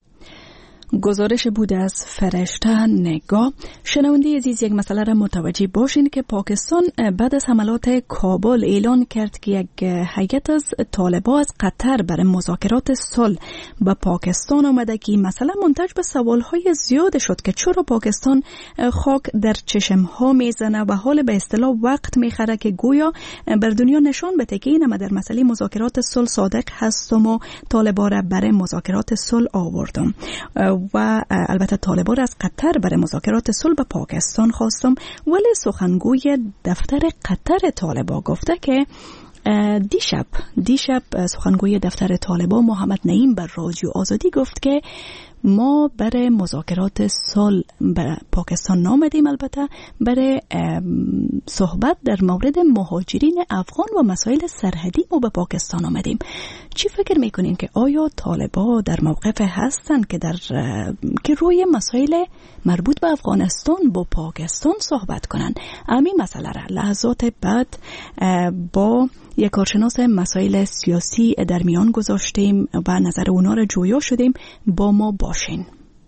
گزارش بود از فرشته نگاه. شنونده عزیز یک مسئله را متوجه باشین که پاکستان بعد از حملات کابل اعلان کرد که یک هیئت از طالبان از قطر برای مذاکرات صلح به پاکستان آمده که مسئله منتج به سوالهای زیاد شد که چرا پاکستان خاک در چشم ها میزنه و حال به اصطلاح وقت میخره که گویا بر دنیا نشان بده که اینم در مسئله مذاکرات صلح صادق هستم و طالبان را برای مذاکرات صلح آوردم و البته طالبان از قطر برای مذاکرات صلح به پاکستان خواستم. ولی سخنگوی دفتر قطر طالبان گفته که دیشب دیشب سخنگوی دفتر طالبان محمد نعیم بر رادیو آزادی گفت که ما برای مذاکرات صلح به پاکستان نامدیم، البته برای صحبت در مورد مهاجرین افغان و مسائل سرحدی ما به پاکستان آمدیم. چی فکر میکنین که آیا طالبان در موقف هستن که در که روی مسائل مربوط به افغانستان با پاکستان صحبت کنن؟ همین مسئله را لحظات بعد با یک کارشناس مسائل سیاسی در میان گذاشتیم و نظر اونا را جویا شدیم. با ما باشین.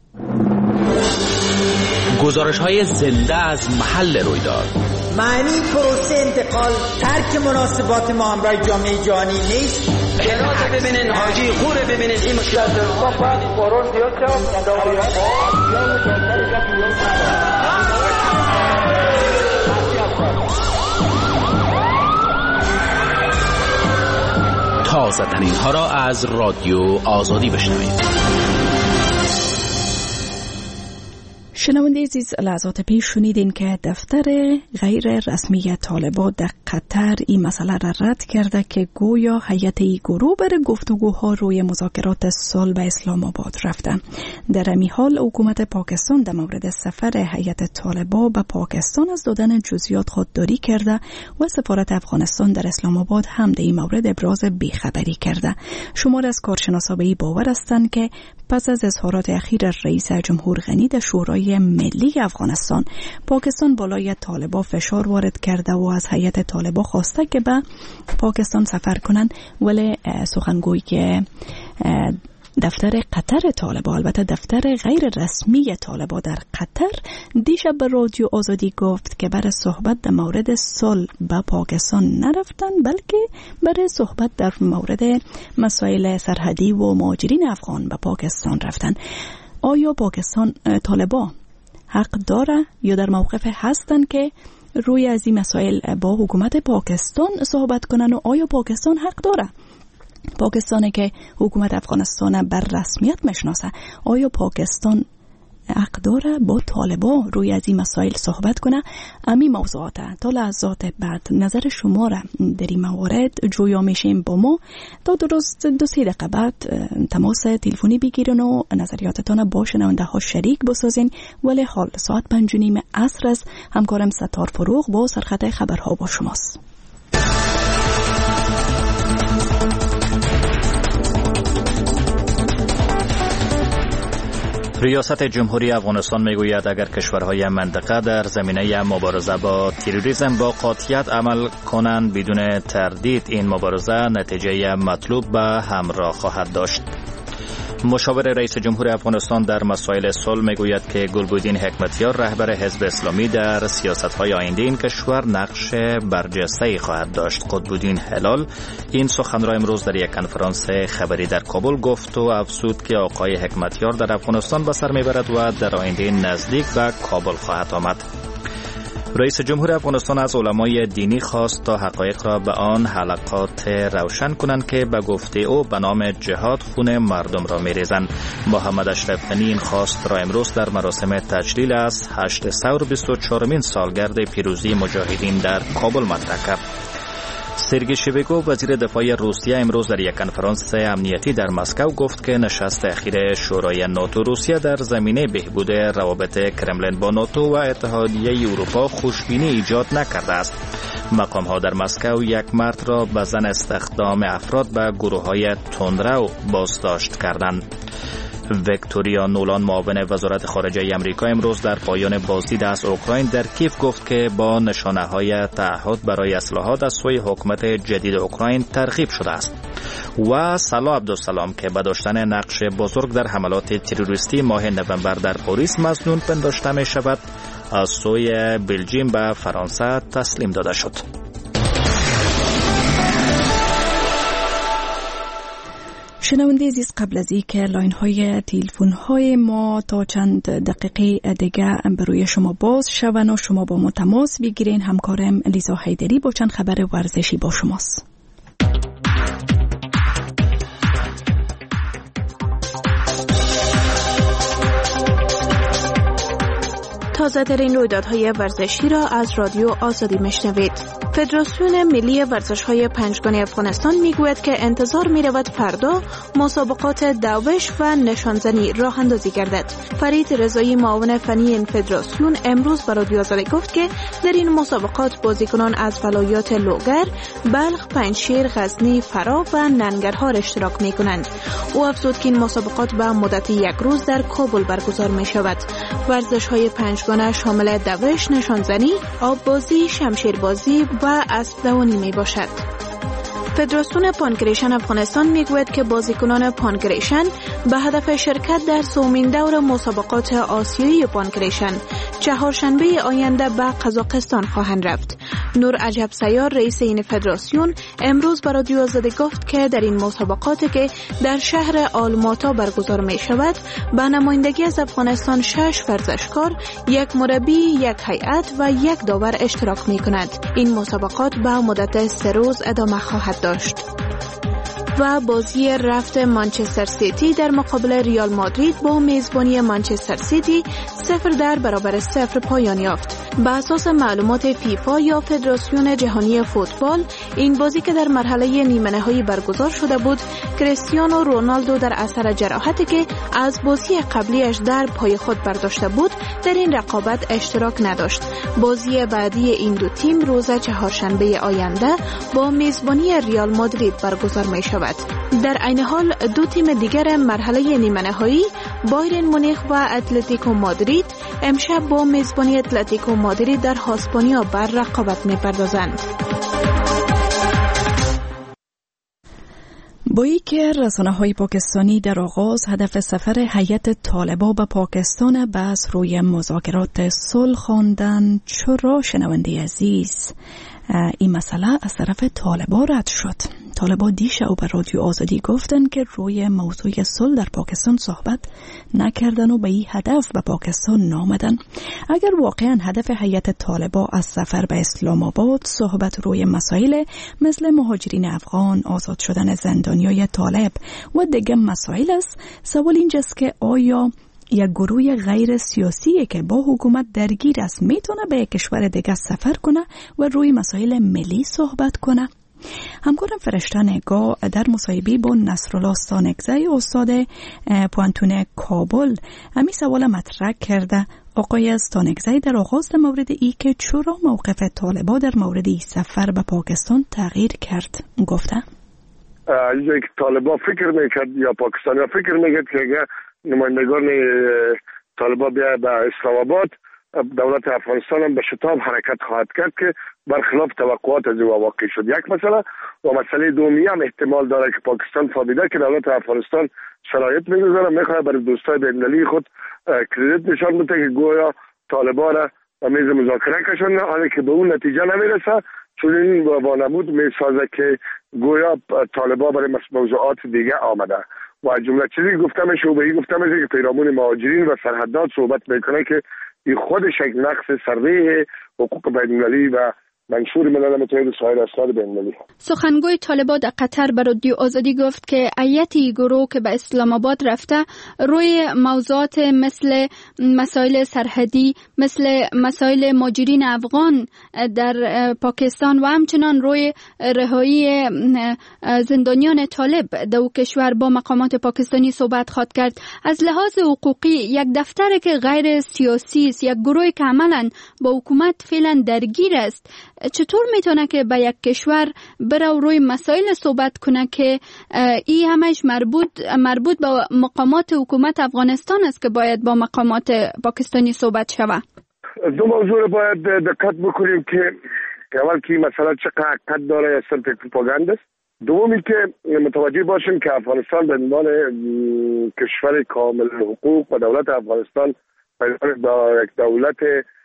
گزارش های زنده از محل رویداد. معنی پروسه انتقال ترک مناسبات ما همراه جامعه جهانی نیست. جنازه ببینین، حاجی خوره ببینین، این مشکل تازه ترین ها را از رادیو آزادی بشنوید. شنونده عزیز، لحظات پیش شنیدین که دفتر غیر رسمی طالبان در قطر این مسئله را رد کرده که گویا هیئت ای گروه بر گفتگوها روی مذاکرات صلح به اسلام آباد رفته. در این حال حکومت پاکستان در مورد سفر هیئت طالبان به پاکستان از دادن جزئیات خودداری کرده و سفارت افغانستان در اسلام آباد هم در این مورد ابراز بیخبری کرده. شمار از کارشناسان به این باور هستند که پس از اظهارات اخیر رئیس جمهور غنی در شورای ملی افغانستان، پاکستان بالای طالبان فشار وارد کرده و از هیئت طالبان خواسته که به پاکستان سفر کنند، ولی سخنگوی که دفتر قطر طالبان، البته دفتر غیر رسمی طالبان در قطر، دیشب به رادیو آزادی گفت که برای صحبت در مورد صلح به پاکستان نرفتن، بلکه برای صحبت در مورد مسائل سرحدی و مهاجرین افغان به پاکستان رفتن. آیا پاکستان طالبان حق داره یا در موقف هستن که روی از این مسائل با حکومت پاکستان صحبت کنن و آیا پاکستان حق داره؟ پاکستانی که حکومت افغانستان بر رسمیت میشناسه، آیا پاکستان حق داره با طالبان روی از این مسائل صحبت کنه؟ امی موضوعات تا لحظات بعد نظر شما را در این موارد جویا میشیم با ما تا درست دو سه دقیقه بعد تماس تلفنی بگیرن و نظریاتتان با شنونده ها شریک بسازین. ولی حال ساعت پنج و نیم عصر است. همکارم ستار فروغ با سرخط خبرها با شماست. ریاست جمهوری افغانستان میگوید اگر کشورهای منطقه در زمینه مبارزه با تروریسم با قاطعیت عمل کنند، بدون تردید این مبارزه نتیجه مطلوب به همراه خواهد داشت. مشاور رئیس جمهور افغانستان در مسائل صلح میگوید که گلبودین حکمتیار رهبر حزب اسلامی در سیاست‌های آینده این کشور نقش برجسته‌ای خواهد داشت. قطب‌الدین هلال این سخن را امروز در یک کنفرانس خبری در کابل گفت و افزود که آقای حکمتیار در افغانستان به سر میبرد و در آینده نزدیک به کابل خواهد آمد. رئیس جمهور افغانستان از علمای دینی خواست تا حقایق را به آن حلقات روشن کنند که به گفته او به نام جهاد خون مردم را می‌ریزند. محمد اشرف غنی این خواست را امروز در مراسم تجلیل از هشتصد و بیست و چهارمین سالگرد پیروزی مجاهدین در کابل مطرح کرد. سرگئی شویگو وزیر دفاع روسیه امروز در یک کنفرانس امنیتی در مسکو گفت که نشست اخیر شورای ناتو روسیه در زمینه بهبود روابط کرملین با ناتو و اتحادیه اروپا خوشبینی ایجاد نکرده است. مقام ها در مسکو یک مرد را به زن استخدام افراد به گروه های تندرو بازداشت کردند. ویکتوریا نولان معاون وزارت خارجه امریکا امروز در پایان بازدید از اوکراین در کیف گفت که با نشانه های تعهد برای اصلاحات از سوی حکومت جدید اوکراین ترغیب شده است. و صلاح عبدالسلام که به داشتن نقش بزرگ در حملات تروریستی ماه نوامبر در پاریس مظنون پنداشته می شود، از سوی بلژیم به فرانسه تسلیم داده شد. شنونده عزیز، قبل از اینکه لاین های تلفن های ما تا چند دقیقه دیگه به روی شما باز شون و شما با ما تماس بگیرین، همکارم لیزا حیدری با چند خبر ورزشی با شماست. تازه ترین رویدادهای ورزشی را از رادیو آزادی میشنوید. فدراسیون ملی ورزش‌های پنجگانه افغانستان میگوید که انتظار می‌رود فردا مسابقات دوش و نشانزنی راه اندازی گردد. فرید رضایی معاون فنی این فدراسیون امروز به رادیو آزادی گفت که در این مسابقات بازیکنان از ولایات لوگر، بلخ، پنجشیر، غزنی، فرا و ننگرهار اشتراک می‌کنند. او افزود که این مسابقات به مدت یک روز در کابل برگزار می‌شود. ورزش‌های پنجگانه شامل دوش، نشانزنی، آببازی، شمشیربازی و اسب دوانی می باشد. فدراسیون پانکریشن افغانستان میگوید که بازیکنان پانکریشن به هدف شرکت در سومین دور مسابقات آسیایی پانکریشن چهارشنبه آینده به قزاقستان خواهند رفت. نور عجب سیار رئیس این فدراسیون امروز به رادیو آزادی گفت که در این مسابقاتی که در شهر آلماتا برگزار می شود به نمایندگی از افغانستان شش ورزشکار، یک مربی، یک هیئت و یک داور اشتراک می کند. این مسابقات به مدت سه روز ادامه خواهد داشت. و بازی رفت مانچستر سیتی در مقابل ریال مادرید با میزبانی مانچستر سیتی صفر در برابر صفر پایان یافت. بر اساس معلومات فیفا یا فدراسیون جهانی فوتبال، این بازی که در مرحله نیمه نهایی برگزار شده بود، کریستیانو رونالدو در اثر جراحتی که از بازی قبلیش در پای خود برداشته بود در این رقابت اشتراک نداشت. بازی بعدی این دو تیم روز چهارشنبه آینده با میزبانی ریال مادرید برگزار می شود. در عین حال دو تیم دیگر مرحله نیمه نهایی، بایرن مونیخ و اتلتیکو مادرید، امشب با میزبانی اتلتیکو مادرید در هاسپانیا بر رقابت می پردازند. با اینکه رسانه‌های پاکستانی در آغاز هدف سفر هیئت طالبان به پاکستان بحث روی مذاکرات صلح خواندند، چرا شنونده عزیز این مسئله از طرف طالبان رد شد؟ طالبان دیشب به رادیو آزادی گفتن که روی موضوع صلح در پاکستان صحبت نکردن و به این هدف به پاکستان نامدن. اگر واقعا هدف هیئت طالبان از سفر به اسلام آباد صحبت روی مسائل مثل مهاجرین افغان، آزاد شدن زندانیای طالب و دیگه مسائل است، سوال اینجاست که آیا یک گروه غیر سیاسی که با حکومت درگیر است میتونه به یک کشور دیگه سفر کنه و روی مسائل ملی صحبت کنه؟ همکارم فرشته نگاه در مصاحبه با نصرالله استانکزی استاد پوانتون کابل همین سوال مطرح کرده. آقای استانکزی در آغاز در مورد ای که چرا موقف طالبان در مورد این سفر به پاکستان تغییر کرد گفته. اگه طالبان فکر میکرد یا پاکستانی فکر میکرد که اگه نمایندگان طالبان بیا به اسلام آباد، دولت افغانستان هم به شتاب حرکت خواهد کرد که برخلاف توقعات از او واقع شد. یک مسئله و مسئله دومی هم احتمال داره که پاکستان فهمیده که دولت افغانستان شرایط میگذاره، میخواد برای دوستای بین‌المللی خود کردیت نشان بده که گویا طالبان را به میز مذاکره کشانده، حالی که به اون نتیجه نمیرسه، چون این وانمود میسازه که گویا طالبان برای موضوعات دیگه آمده. و جمله چیزی گفتم شعبه‌ای گفتم که پیرامون مهاجرین و سرحدات صحبت میکنه که این خودش یک نقص سریع حقوق بین‌المللی و منشور ملل متحد و سایر اسناد بین‌المللی. سخنگوی طالبان در قطر به رادیو آزادی گفت که هیئت گروه که به اسلام آباد رفته روی موضوعات مثل مسائل سرحدی، مثل مسائل مهاجرین افغان در پاکستان و همچنان روی رهایی زندانیان طالب در کشور با مقامات پاکستانی صحبت خواهد کرد. از لحاظ حقوقی یک دفتر که غیر سیاسی است، یک گروهی که عملاً با حکومت فعلا درگیر است، چطور میتونه که به یک کشور بره روی مسائل صحبت کنه که این همش مربوط مربوط به مقامات حکومت افغانستان است که باید با مقامات پاکستانی صحبت شود؟ دو موضوع رو باید دقت بکنیم که اول که مثلا چقدر حقیقت داره یا صرف پروپاگاندا است. دومی که متوجه باشیم که افغانستان به عنوان کشور کامل حقوق و دولت افغانستان با یک دولت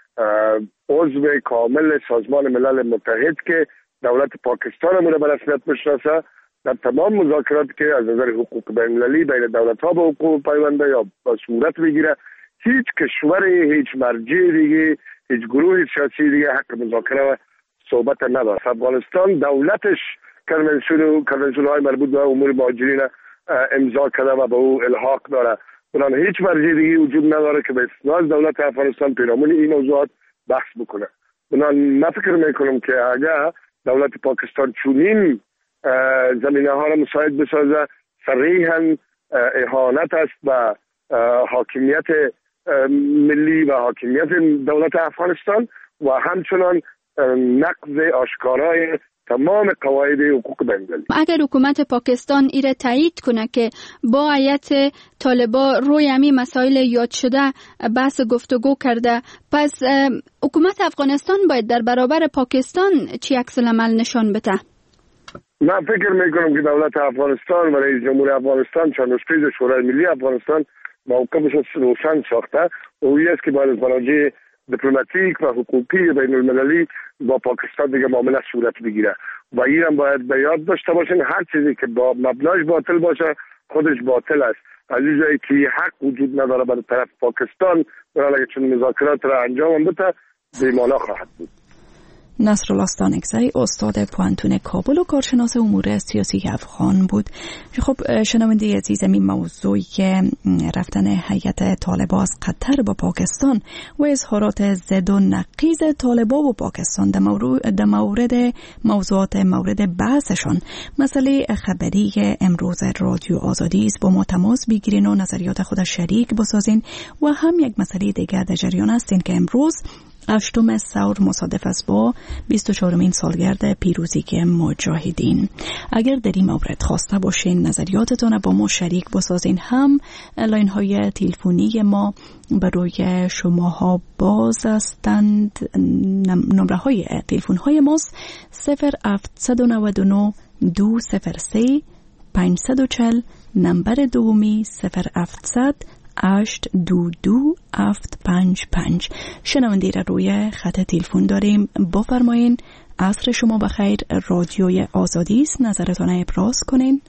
عضو کامل سازمان ملل متحد که دولت پاکستان هم به رسمیت میشناسه، در تمام مذاکرات که از نظر حقوق بین‌المللی بین دولت‌ها به حقوق پیونده یا با صورت بگیره، هیچ کشوری، هیچ مرجع دیگه، هیچ گروه سیاسی دیگه حق مذاکره و صحبت نداره. افغانستان دولتش کنونسیون کنونسیون‌های مربوط به امور مهاجرین امضا کرده و به او الحاق داره. بنابراین هیچ مرجع دیگه وجود نداره که به اسناد دولت افغانستان پیرامون این موضوعات بحث بکنه. بنابراین من فکر میکنم که اگر دولت پاکستان چنین زمینه ها را مساعد بسازه، صریحاً اهانت است به حاکمیت ملی و حاکمیت دولت افغانستان و همچنان نقض آشکارای تمام قواعد حقوق بین‌المللی. اگر حکومت پاکستان ایره تایید کنه که با هیئت طالبان روی همین مسائل یاد شده بحث گفتگو کرده، پس حکومت افغانستان باید در برابر پاکستان چی عکس العمل نشان بده؟ من فکر میکنم که دولت افغانستان و رئیس جمهور افغانستان چند روز پیش شورای ملی افغانستان موقفش روشن ساخته و این است که باید از مراجع دیپلماتیک و حقوقی بین المللی با پاکستان دیگه معامله صورت بگیره و این هم باید به یاد داشته باشین هر چیزی که با مبناش باطل باشه خودش باطل است. از جایی که حق وجود نداره برای طرف پاکستان برای اگه چون مذاکرات را انجام بده بی‌معنا خواهد بود. نصرالله ستانکزی استاد پوانتون کابل و کارشناس امور سیاسی افغان بود. خب شنونده عزیزم، این موضوعی که رفتن هیئت طالبان از قطر با پاکستان و اظهارات ضد و نقیض طالبان و پاکستان در مورد موضوعات مورد بحثشان، مسئله خبری امروز رادیو آزادی است، با ما تماس بگیرین و نظریات خود شریک بسازین. و هم یک مسئله دیگر در جریان است، این که امروز هشتم ثور مصادف است با بیست و چهارمین سالگرد پیروزی مجاهدین. اگر در این مورد خواسته باشین نظریاتتان با ما شریک بسازین، هم لاین های تلفنی ما برای شماها باز هستند. نمره های تلفن های ماست صفر هفت نه نه دو صفر سه پنج چهار صفر، نمبر دومی صفر هفتصد هشت دو دو هفت پنج پنج. شنونده را روی خط تلفن داریم. بفرمایین. عصر شما بخیر. رادیوی آزادی است، نظرتان ابراز کنین.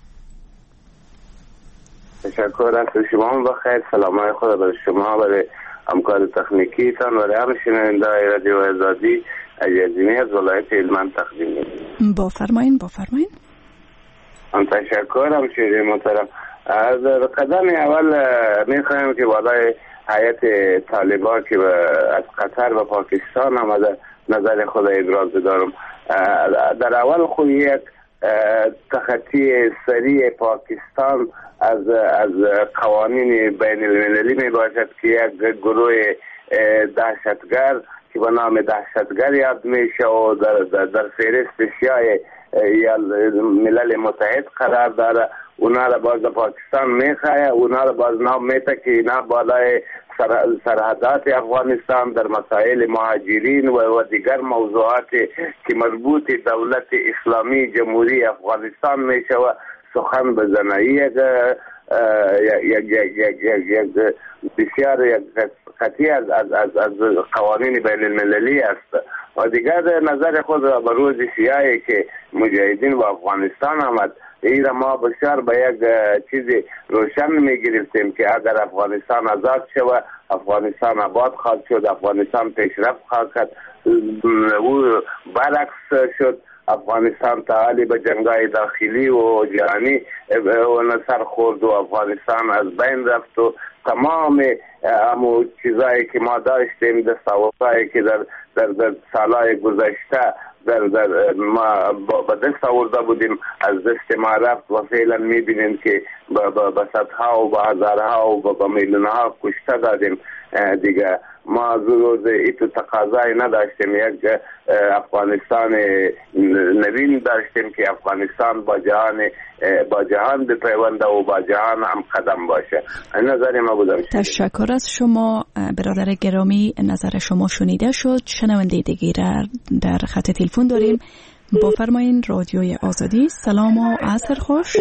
تشکر از شما بخیر. سلام خدا برای شما، برای همکار تکنیکی تان، برای همه شنونده رادیو آزادی عزیزی از ولایت هلمند تقدیم می‌کنم. بفرمایین بفرمایین. هم تشکر هم شیرین محترم. از قدم اول میخوایم که بالای هیئت طالبان که از قطر و پاکستان آمده نظر خود ابراز دارم. در اول خود یک تخطی سریع پاکستان از از قوانین بین المللی می باشد که یک گروه دهشتگرد که به نام دهشتگرد یاد میشه و در در, در فهرست سیاه یا ملل متحد قرار داره. اونا را باز پاکستان میخواه، اونا را باز نام میته که اینا بالای سرحدات افغانستان در مسائل مهاجرین و دیگر موضوعات که مربوط دولت اسلامی جمهوری افغانستان میشه و سخن بزنه. یک یک بسیار یک قطعی از از از قوانین بین المللی است. و دیگر نظر خود را به روز سیاهی که مجاهدین و افغانستان آمد، ایرا ما بسیار به یک چیزی روشن می گرفتیم که اگر افغانستان آزاد شود، افغانستان آباد خواهد شد، افغانستان پیشرفت خواهد کرد. او برعکس شد. افغانستان تعالی به جنگای داخلی و جهانی و نصر خورد و افغانستان از بین رفت و تمام همو چیزایی که ما داشتیم، دستاوردهایی که در در در سالهای گذشته در در ما با دست آورده بودیم از دست ما رفت و فعلا میبینیم که با صدها و با هزارها و با میلیونها کشته دادیم. دیگه ما روز ایتو تقاضای نداشتیم، یک افغانستان نوین داشتیم که افغانستان با جهان با جهان بپیونده و با جهان هم قدم باشه. این نظر ما بودم. تشکر از شما برادر گرامی، نظر شما شنیده شد. شنونده دیگه در خط تلفن داریم. بفرمایین. رادیوی آزادی. سلام و عصر خوش.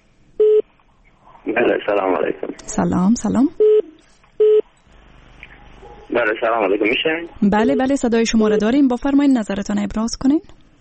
بله سلام علیکم. سلام سلام. بله سلام علیکم. میشه؟ بله بله صدای شما را داریم. بفرمایید نظرتان ابراز کنین.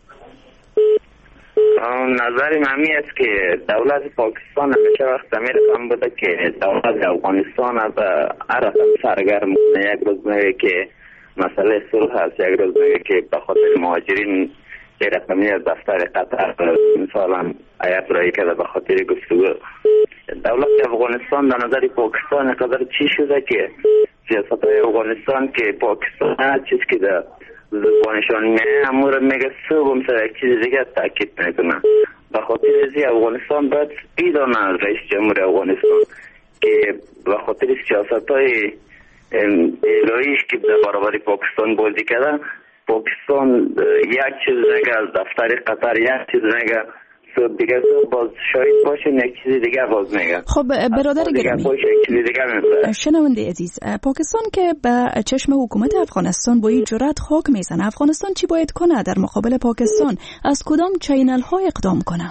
نظر من است که دولت پاکستان همیشه وقت میرسم بوده که دولت افغانستان از عرف سرگرم یک روز میگه که مسئله صلح هست، یک روز میگه که به خاطر مهاجرین که رقمی از دفتر قطر مثلا آیت رایی کرده به خاطر گفتگو. دولت افغانستان در نظر پاکستان قدر چی شده که سیاست های افغانستان که پاکستان هر چیز که در زبانشان میه امور میگه صبح مثلا یک چیز دیگه تاکید میکنه. به خاطر ازی افغانستان باید بدانه رئیس جمهور افغانستان که به خاطر سیاست های الهیش که در برابر پاکستان بازی کرده، پاکستان یک چیز نگه از دفتر قطر یک چیز نگه صبح دیگه صبح باز شاید باشه یک چیز دیگه باز میگه. خب برادر گرامی شنونده عزیز، پاکستان که به چشم حکومت افغانستان با این جرأت خاک میزنه، افغانستان چی باید کنه در مقابل پاکستان؟ از کدام چینل ها اقدام کنه؟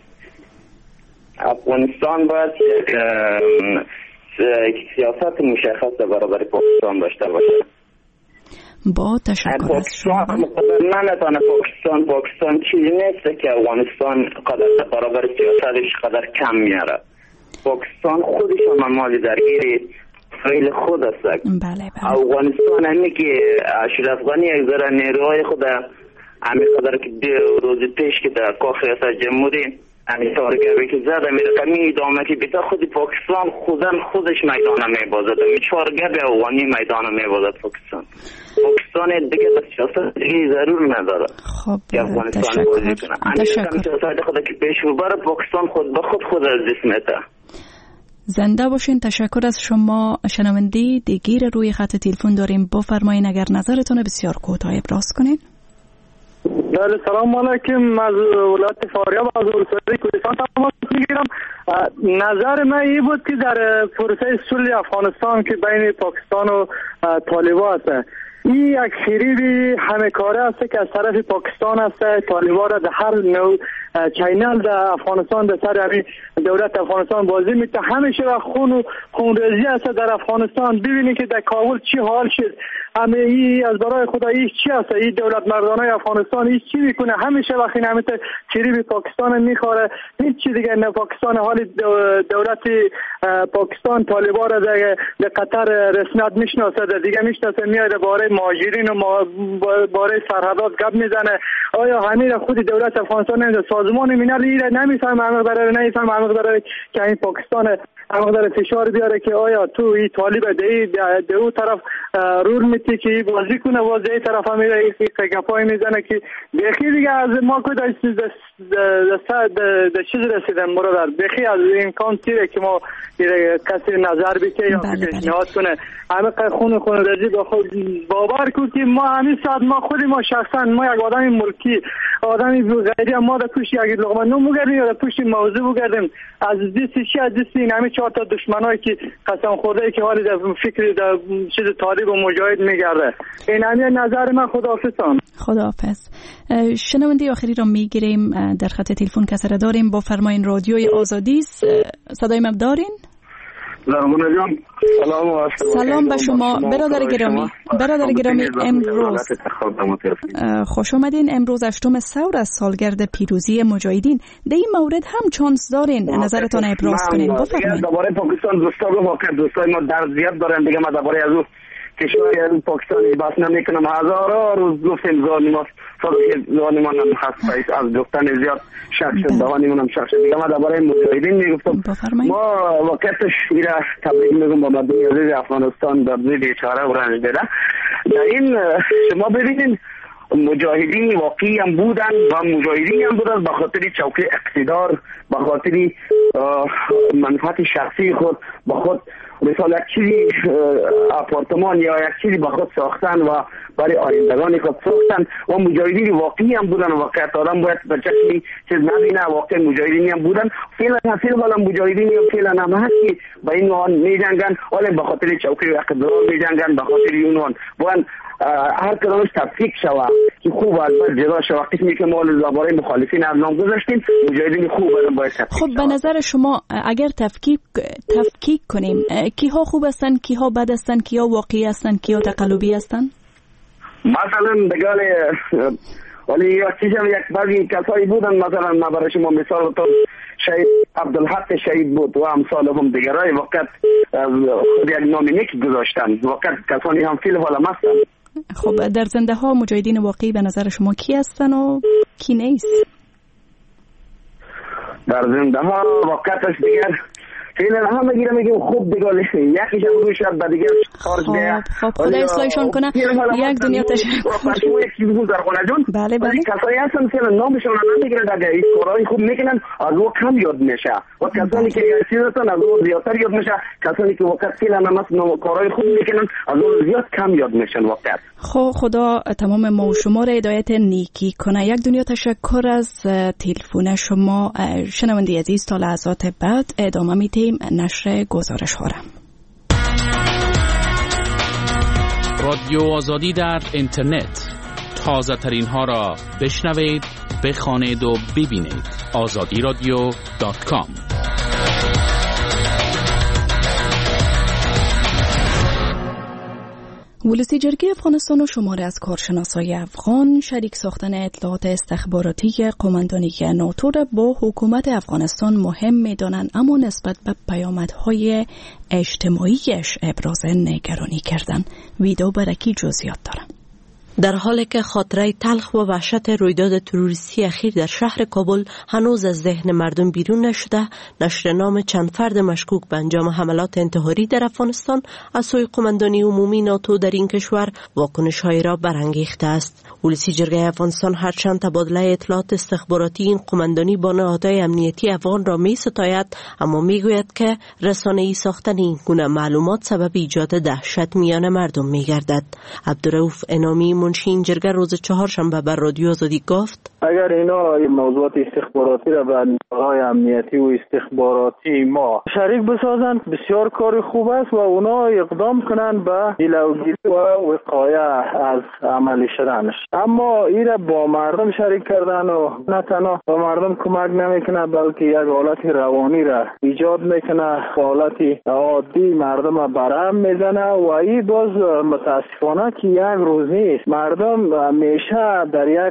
افغانستان باید سیاست مشخص برابر پاکستان داشته باشه. با تشکر از شما. نمیتونه پاکستان پاکستان چیزی نیست که افغانستان قدر برابر سیاستش قدر کم میاره. پاکستان خودشان مالی درگیری فعل خود است. بله بله. افغانستان همی که اشرف غنی یک ذره نیروهای خود همین قدر که دو روز پیش که در کاخ ریاست جمهوری همین چهارگاهی که زد همین رقمی ادامه که بیتا خود پاکستان خودن خودش میدان میبازد همین چهارگاه افغانی میدان میبازد پاکستان پاکستان دیگه در سیاست دیگه ضرور نداره خب که افغانستان بازی کنه همین سیاست خود که پیش ببره پاکستان خود به خود خود از دست میده. زنده باشین. تشکر از شما. شنونده دیگه روی خط تلفن داریم. بفرمایین اگر نظرتون بسیار کوتاه ابراز کنین. بله سلام علیکم. از ولایت فاریاب از ولسوالی کوهستان تماس میگیرم. نظر من این بود که در پروسه صلح افغانستان که بین پاکستان و طالبان است این یک فریب همه کاره است که از طرف پاکستان است طالبان را در هر نوع چینل در افغانستان در سر همین دولت افغانستان بازی میته همیشه و خون و خونریزی است در افغانستان. ببینید که در کابل چی حال شد. همه ای از برای خدا این چی است این دولت مردانه افغانستان این چی میکنه همیشه وقتی نمیته فریب پاکستان میخوره هیچ چی دیگه نه پاکستان حال دولت پاکستان طالبان را در قطر رسمیت میشناسه دیگه میشناسه میاد باره مهاجرین و باره سرحدات گپ میزنه. آیا همین خود دولت افغانستان نه سازمان ملل ایره نمیفهمه عمق برای نمیفهمه عمق برای که این پاکستان عمق داره فشار بیاره که آیا تو این طالب دی د او طرف رول میتی که بازی کنه و از این طرف هم میره گپای میزنه که بخی دیگه از ما کد از چیز رسیدن مرادر بخی از امکان تیره که ما کسی نظر بیته یا پیشنهاد کنه عمق خون خون رزی با خود باور کنید که ما همین ساعت ما خودی ما شخصا ما یک آدم ملکی آدمی غیری ما در پشت یک لقمه نون بگردیم یا در پشت موضوع بگردیم از دست چی از دست این همین چهار تا دشمنایی که قسم خورده که حالی در فکر در چیز طالب و مجاهد میگرده. این همین نظر من. خداحافظان. خداحافظ. شنونده آخری را میگیریم. در خط تلفن کسی را داریم. با فرماین رادیوی آزادی صدای من دارین؟ جان. سلام سلام به شما برادر گرامی. برادر گرامی امروز خوش آمدین. امروز هشتم ثور از سالگرد پیروزی مجاهدین. در این مورد هم چانس دارین نظرتان ابراز کنین. بفرمایید. درباره پاکستان دوستا رو واقعا دوستای ما در زیاد دارن دیگه ما درباره از کشور پاکستانی بحث نمیکنم. هزارها روز گفتیم زانیما زانیمان هم هست از گفتن زیاد شک شد زانیمان هم شک شد دیگه ما درباره مجاهدین میگفتم. ما واقعیتش میره تبریک میگم با مردم عزیز افغانستان در زیر بیچاره و رنج دیده. در این شما ببینید مجاهدین واقعی هم بودن و مجاهدین هم بودن به خاطر چوکه اقتدار به خاطر منفعت شخصی خود به خود مثلا یک چیزی آپارتمان یا یک چیزی به خود ساختن و برای آیندگان خود ساختن و مجاهدین واقعی هم بودن. واقعیت آدم باید به چشمی چیز نبینه واقعی مجاهدین هم بودن. فعلا فعلا مجاهدین هم فعلا هم هست که به این نوعان می جنگن ولی به خاطر چوکه اقتدار می جنگن به خاطر اونوان باید هر کدامش تفکیک شوه که خوب از باید جدا شوه. قسمی که ما درباره مخالفین از نام گذاشتیم مجاهدین خوب باید تفکیک. خب به نظر شما اگر تفکیک تفکیک کنیم کیها خوب هستن کیها بد هستن کیها واقعی هستن کیها تقلبی هستن؟ مثلا بگال ولی یک چیزم یک بعضی کسایی بودن مثلا ما برای شما مثال تو شهید عبدالحق شهید بود و امثال هم دیگرای وقت خود یک نام نیک گذاشتن وقت کسانی هم فیل والا مستن. خب در زنده ها مجاهدین واقعی به نظر شما کی هستن و کی نیست؟ در زنده ها وقتش دیگر فعلا همه گیره میگیم خوب دیگه یکیش هم روی شد با دیگه خارج گیا. خب خدا اصلاحشون کنه. یک دنیا تشکر. شما یک چیز بود در خونه جون. بله بله. کسایی هستن فعلا نامشون نمیگیره دیگه این کارهای خوب میکنن از او کم یاد میشه و کسانی که یک چیز هستن از او زیادتر یاد میشه. کسانی که وقت فعلا هم کارهای خوب میکنن از او زیاد کم یاد میشن وقت. خب خدا تمام ما و شما را هدایت نیکی کنه. یک دنیا تشکر از تلفن شما. شنونده عزیز تا لحظات بعد ادامه میدیم نشر گزارش ها را. رادیو آزادی در اینترنت تازه ترین ها را بشنوید، بخوانید و ببینید. آزادی رادیو دات کام. ولسی جرگه افغانستان و شماره از کارشناسای افغان شریک ساختن اطلاعات استخباراتی قماندانی ناتو را با حکومت افغانستان مهم می‌دانند، اما نسبت به پیامدهای اجتماعیش ابراز نگرانی کردند. ویدو برکی جزئیات دارم. در حالی که خاطره تلخ و وحشت رویداد تروریستی اخیر در شهر کابل هنوز از ذهن مردم بیرون نشده، نشر نام چند فرد مشکوک به انجام حملات انتحاری در افغانستان از سوی قماندانی عمومی ناتو در این کشور واکنش‌هایی را برانگیخته است. ولسی جرگه افغانستان هرچند تبادله اطلاعات استخباراتی این قماندانی با نهادهای امنیتی افغان را می ستاید، اما می گوید که رسانه‌ای ساختن این گونه معلومات سبب ایجاد دهشت میان مردم می گردد. عبدالرؤوف انامی منشی این جرگه روز چهارشنبه بر رادیو آزادی گفت: اگر اینا موضوعات استخباراتی را به نهادهای امنیتی و استخباراتی ما شریک بسازند بسیار کار خوب است و اونا اقدام کنند به جلوگیری و وقایع از عملی شدنش. اما این را با مردم شریک کردن و نه تنها با مردم کمک نمیکنه بلکه یک حالت روانی را ایجاد میکنه، حالت عادی مردم را برهم میزنه و این باز متاسفانه که یک روز نیست، مردم همیشه در یک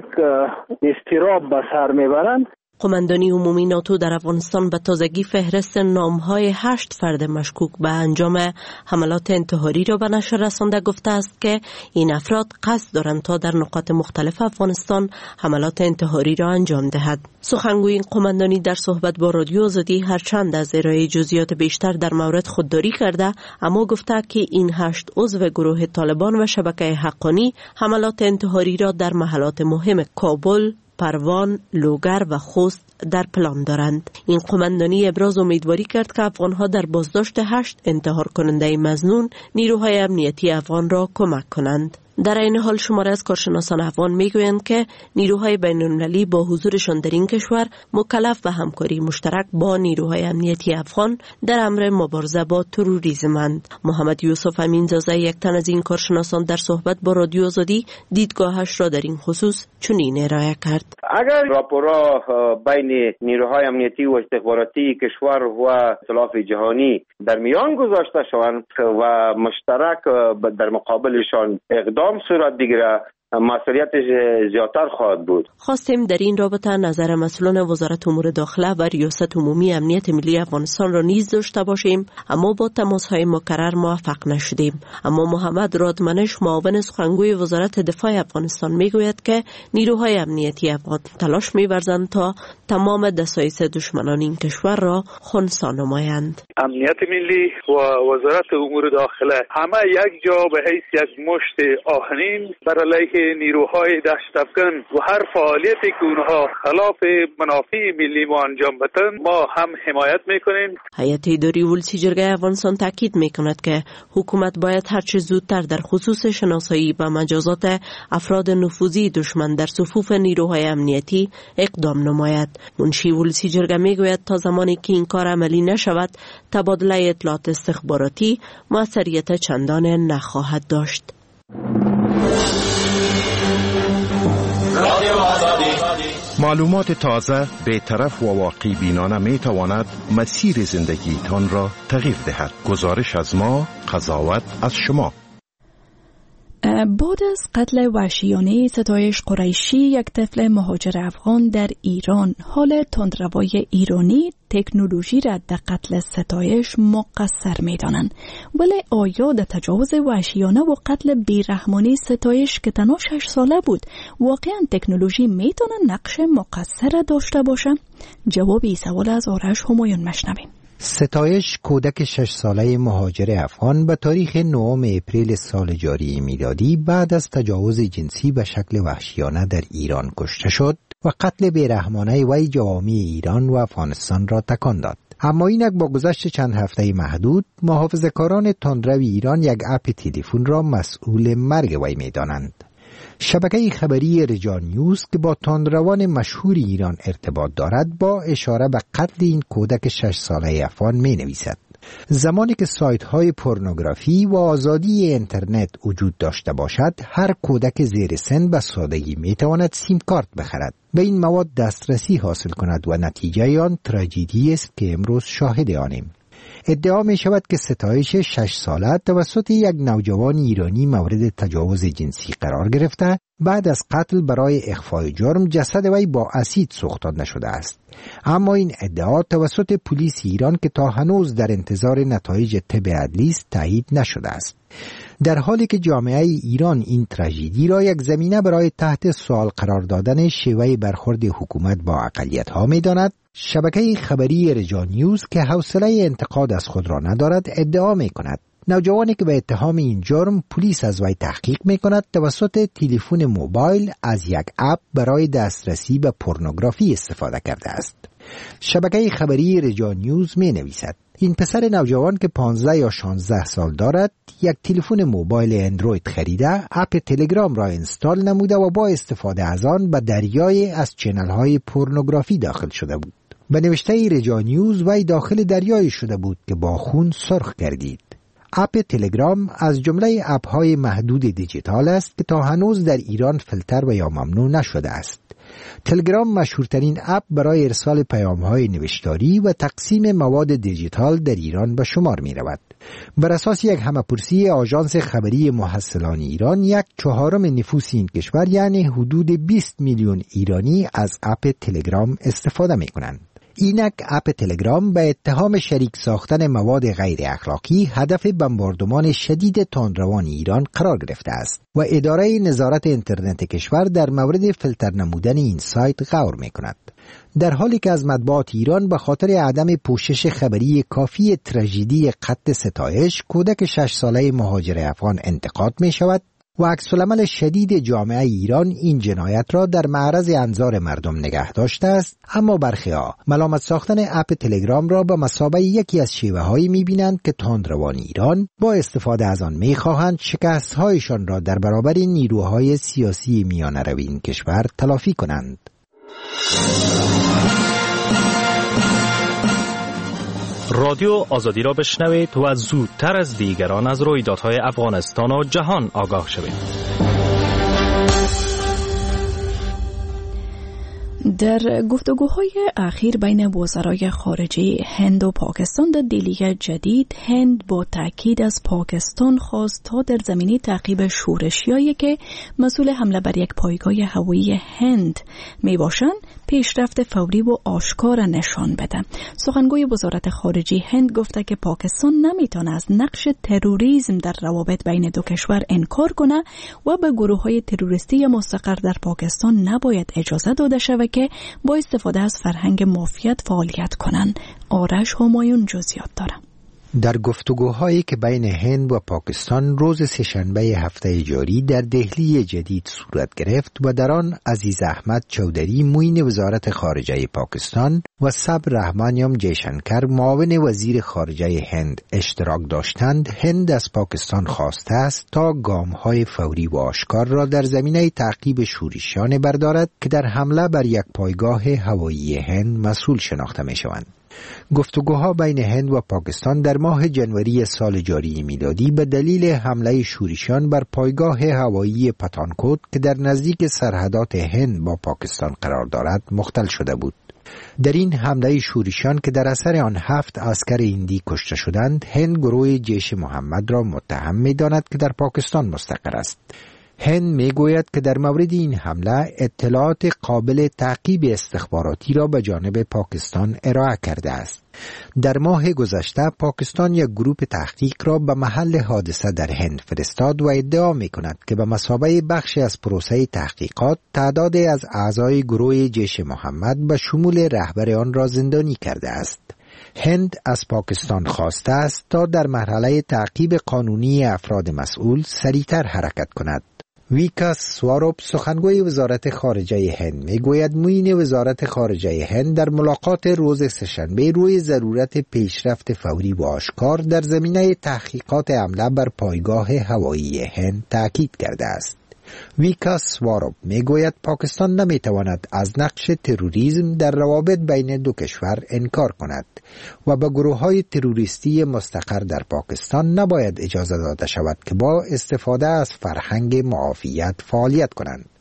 استراب به سر میبرند. قماندانی عمومی ناتو در افغانستان به تازگی فهرست نامهای هشت فرد مشکوک به انجام حملات انتحاری را به نشر رسانده گفته است که این افراد قصد دارند تا در نقاط مختلف افغانستان حملات انتحاری را انجام دهد. سخنگوی این قماندانی در صحبت با رادیو آزادی هرچند از ارائه جزئیات بیشتر در مورد خودداری کرده، اما گفته که این هشت عضو گروه طالبان و شبکه حقانی حملات انتحاری را در محلات مهم کابل، پروان، لوگر و خوست در پلان دارند. این قماندانی ابراز امیدواری کرد که افغانها در بازداشت هشت انتحار کننده مظنون نیروهای امنیتی افغان را کمک کنند. در این حال شماره از کارشناسان افغان میگویند که نیروهای بین‌المللی با حضورشان در این کشور مکلف به همکاری مشترک با نیروهای امنیتی افغان در امر مبارزه با تروریسمند. محمد یوسف امینزاده یک تن از این کارشناسان در صحبت با رادیو آزادی دیدگاهش را در این خصوص چنین ارائه کرد: اگر راپورها بین نیروهای امنیتی و استخباراتی کشور و اطلاف جهانی در میان گذاشته شوند و مشترک در مقابلشان اقدام صورت دیگره، مسئولیتش زیادتر خواهد بود. خواستیم در این رابطه نظر مسئولان وزارت امور داخله و ریاست عمومی امنیت ملی افغانستان را نیز داشته باشیم، اما با تماس‌های مکرر موفق نشدیم. اما محمد رادمنش معاون سخنگوی وزارت دفاع افغانستان میگوید که نیروهای امنیتی افغان تلاش می‌ورزند تا تمام دسایس دشمنان این کشور را خنثی نمایند. امنیت ملی و وزارت امور داخله همه یک جا به حیث یک مشت آهنین بر علیه نیروهای دهشت افکن و هر فعالیتی که اونها خلاف منافع ملی ما انجام بدن ما هم حمایت میکنیم. هیئت اداری ولسی جرگه افغانستان تاکید میکند که حکومت باید هر چه زودتر در خصوص شناسایی و مجازات افراد نفوذی دشمن در صفوف نیروهای امنیتی اقدام نماید. منشی ولسی جرگه میگوید تا زمانی که این کار عملی نشود تبادله اطلاعات استخباراتی موثریت چندان نخواهد داشت. معلومات تازه، بی‌طرف و واقعی بینانه می تواند مسیر زندگیتان را تغییر دهد. گزارش از ما، قضاوت از شما. بعد از قتل وحشیانه ستایش قریشی، یک طفل مهاجر افغان در ایران، حال تندروای ایرانی تکنولوژی را در قتل ستایش مقصر می دانند. ولی آیا در تجاوز وحشیانه و قتل بیرحمانه ستایش که تنها شش ساله بود واقعا تکنولوژی می تواند نقش مقصر داشته باشه؟ جوابی سوال از آرش همایون مشنویم. ستایش کودک شش ساله مهاجر افغان به تاریخ نهم اپریل سال جاری میلادی بعد از تجاوز جنسی به شکل وحشیانه در ایران کشته شد و قتل بیرحمانه وی جوامع ایران و افغانستان را تکان داد. اما اینک با گذشت چند هفته محدود، محافظه‌کاران تندرو ایران یک اپ تلفن را مسئول مرگ وی می‌دانند. شبکه خبری رجال نیوز که با تندروان مشهور ایران ارتباط دارد با اشاره به قتل این کودک شش ساله افغان می نویسد: زمانی که سایت های پورنوگرافی و آزادی اینترنت وجود داشته باشد، هر کودک زیر سن به سادگی می تواند سیم کارت بخرد، به این مواد دسترسی حاصل کند و نتیجه آن تراژدی است که امروز شاهد آنیم. ادعا می شود که ستایش شش ساله توسط یک نوجوان ایرانی مورد تجاوز جنسی قرار گرفته، بعد از قتل برای اخفای جرم جسد وی با اسید سوخت داده شده است. اما این ادعا توسط پلیس ایران که تا هنوز در انتظار نتایج طب عدلی است تایید نشده است. در حالی که جامعه ایران این تراژدی را یک زمینه برای تحت سوال قرار دادن شیوه برخورد حکومت با اقلیت‌ها می‌داند، شبکه خبری رجا نیوز که حوصله انتقاد از خود را ندارد ادعا می‌کند نوجوانی که به اتهام این جرم پلیس از وی تحقیق می‌کند توسط تلفن موبایل از یک اپ برای دسترسی به پورنوگرافی استفاده کرده است. شبکه خبری رجا نیوز می‌نویسد این پسر نوجوان که پانزده یا شانزده سال دارد یک تلفن موبایل اندروید خریده، اپ تلگرام را اینستال نموده و با استفاده از آن به دریای از چنل‌های پورنوگرافی داخل شده بود. به نوشته رجا نیوز وی داخل دریایی شده بود که با خون سرخ گردید. اپ تلگرام از جمله اپ‌های محدود دیجیتال است که تا هنوز در ایران فیلتر و یا ممنوع نشده است. تلگرام مشهورترین اپ برای ارسال پیام‌های نوشتاری و تقسیم مواد دیجیتال در ایران به شمار می‌رود. بر اساس یک همه‌پرسی آژانس خبری محصلان ایران، یک چهارم نفوس این کشور یعنی حدود بیست میلیون ایرانی از اپ تلگرام استفاده می‌کنند. اینک اپ تلگرام به اتهام شریک ساختن مواد غیر اخلاقی هدف بمباردمان شدید تندروان ایران قرار گرفته است و اداره نظارت اینترنت کشور در مورد فیلتر نمودن این سایت غور می‌کند. در حالی که از مطبوعات ایران به خاطر عدم پوشش خبری کافی تراژدی قتل ستایش کودک شش ساله مهاجر افغان انتقاد می‌شود و عکس‌العمل شدید جامعه ایران این جنایت را در معرض انظار مردم نگه داشته است، اما برخی‌ها ملامت ساختن اپ تلگرام را به مثابه یکی از شیوه‌هایی می‌بینند که تندروان ایران با استفاده از آن می‌خواهند شکست‌هایشان را در برابر نیروهای سیاسی میانه‌روی این کشور تلافی کنند. رادیو آزادی را بشنوید و زودتر از دیگران از رویدادهای افغانستان و جهان آگاه شوید. در گفتگوهای اخیر بین وزرای خارجه هند و پاکستان در دهلی جدید، هند با تاکید از پاکستان خواست تا در زمینه تعقیب شورشیایی که مسئول حمله بر یک پایگاه هوایی هند می باشند پیشرفت فوری و آشکار نشان بده. سخنگوی وزارت خارجه هند گفته که پاکستان نمیتونه از نقش تروریسم در روابط بین دو کشور انکار کنه و به گروه‌های تروریستی مستقر در پاکستان نباید اجازه داده شود که با استفاده از فرهنگ مافیات فعالیت کنند. آرش همایون جزئیات داره. در گفتگوهایی که بین هند و پاکستان روز سه‌شنبه هفته جاری در دهلی جدید صورت گرفت و در آن عزیز احمد چودری معین وزارت خارجه پاکستان و صبر رحمانیام جیشنکر معاون وزیر خارجه هند اشتراک داشتند، هند از پاکستان خواسته است تا گام‌های فوری و آشکار را در زمینه تعقیب شورشیان بردارد که در حمله بر یک پایگاه هوایی هند مسئول شناخته می‌شوند. گفتگوها بین هند و پاکستان در ماه جنوری سال جاری میلادی به دلیل حمله شورشیان بر پایگاه هوایی پتانکوت که در نزدیک سرحدات هند با پاکستان قرار دارد مختل شده بود. در این حمله شورشیان که در اثر آن هفت عسکر هندی کشته شدند، هند گروه جیش محمد را متهم می‌داند که در پاکستان مستقر است. هند میگوید که در مورد این حمله اطلاعات قابل تعقیب استخباراتی را به جانب پاکستان ارائه کرده است. در ماه گذشته پاکستان یک گروه تحقیق را به محل حادثه در هند فرستاد و ادعا می‌کند که به مثابه بخشی از پروسه تحقیقات تعدادی از اعضای گروه جیش محمد به شمول رهبر آن را زندانی کرده است. هند از پاکستان خواسته است تا در مرحله تعقیب قانونی افراد مسئول سریعتر حرکت کند. ویکاس سواروپ سخنگوی وزارت خارجه هند میگوید معین وزارت خارجه هند در ملاقات روز سه‌شنبه روی ضرورت پیشرفت فوری و آشکار در زمینه تحقیقات حمله بر پایگاه هوایی هند تاکید کرده است. ویکاس سواروپ میگوید پاکستان نمیتواند از نقش تروریسم در روابط بین دو کشور انکار کند و به گروه‌های تروریستی مستقر در پاکستان نباید اجازه داده شود که با استفاده از فرهنگ معافیت فعالیت کنند.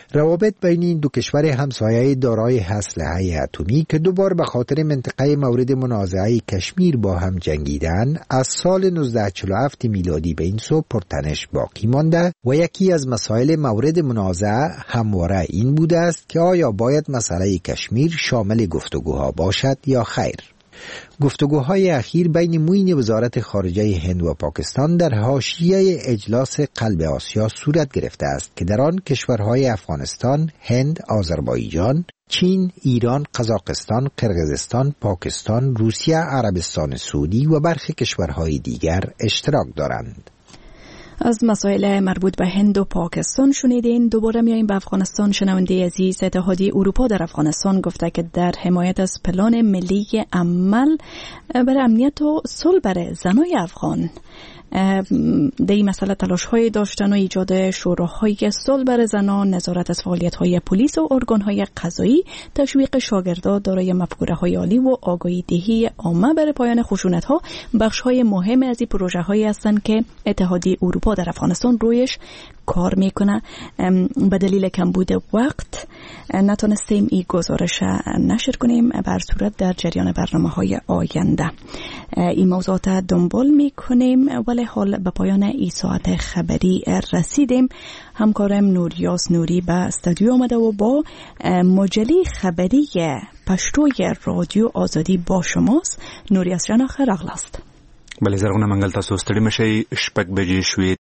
روابط بین این دو کشور همسایه دارای اسلحه اتمی که دوبار به خاطر منطقه مورد منازعه کشمیر با هم جنگیدن از سال نوزده چهل و هفت میلادی به این سو پرتنش باقی مانده و یکی از مسائل مورد منازعه همواره این بوده است که آیا باید مسئله کشمیر شامل گفتگوها باشد یا خیر. گفتگوهای اخیر بین معین وزارت خارجه هند و پاکستان در حاشیه اجلاس قلب آسیا صورت گرفته است که در آن کشورهای افغانستان، هند، آذربایجان، چین، ایران، قزاقستان، قرقیزستان، پاکستان، روسیه، عربستان سعودی و برخی کشورهای دیگر اشتراک دارند. از مسائل مربوط به هند و پاکستان شنیدین. دوباره میاییم به افغانستان. شنونده عزیز، اتحادیه اروپا در افغانستان گفته که در حمایت از پلان ملی عمل برای امنیت و صلح برای زنای افغان در این مسئله تلاش های داشتن و ایجاد شوراهای صلح برای زنان، نظارت از فعالیت های پلیس و ارگان های قضایی، تشویق شاگردان دارای مفکوره های عالی و آگاهی دهی عامه برای پایان خشونت ها بخش های مهم از این پروژه هایی هستند که اتحادیه اروپا در افغانستان رویش کار میکنه. به دلیل کمبود وقت نتونستیم این گزارش نشر کنیم، بر صورت در جریان برنامه های آینده این موضوعات دنبال میکنیم. ولی حال به پایان این ساعت خبری رسیدیم. همکارم نوریاس نوری به استودیو آمده و با مجلی خبری پشتوی رادیو آزادی با شماست. نوریاس جان، خیر اغلاست. بله زرغونه منګل، تاسو ستړي مشئ. شپږ بجې شوې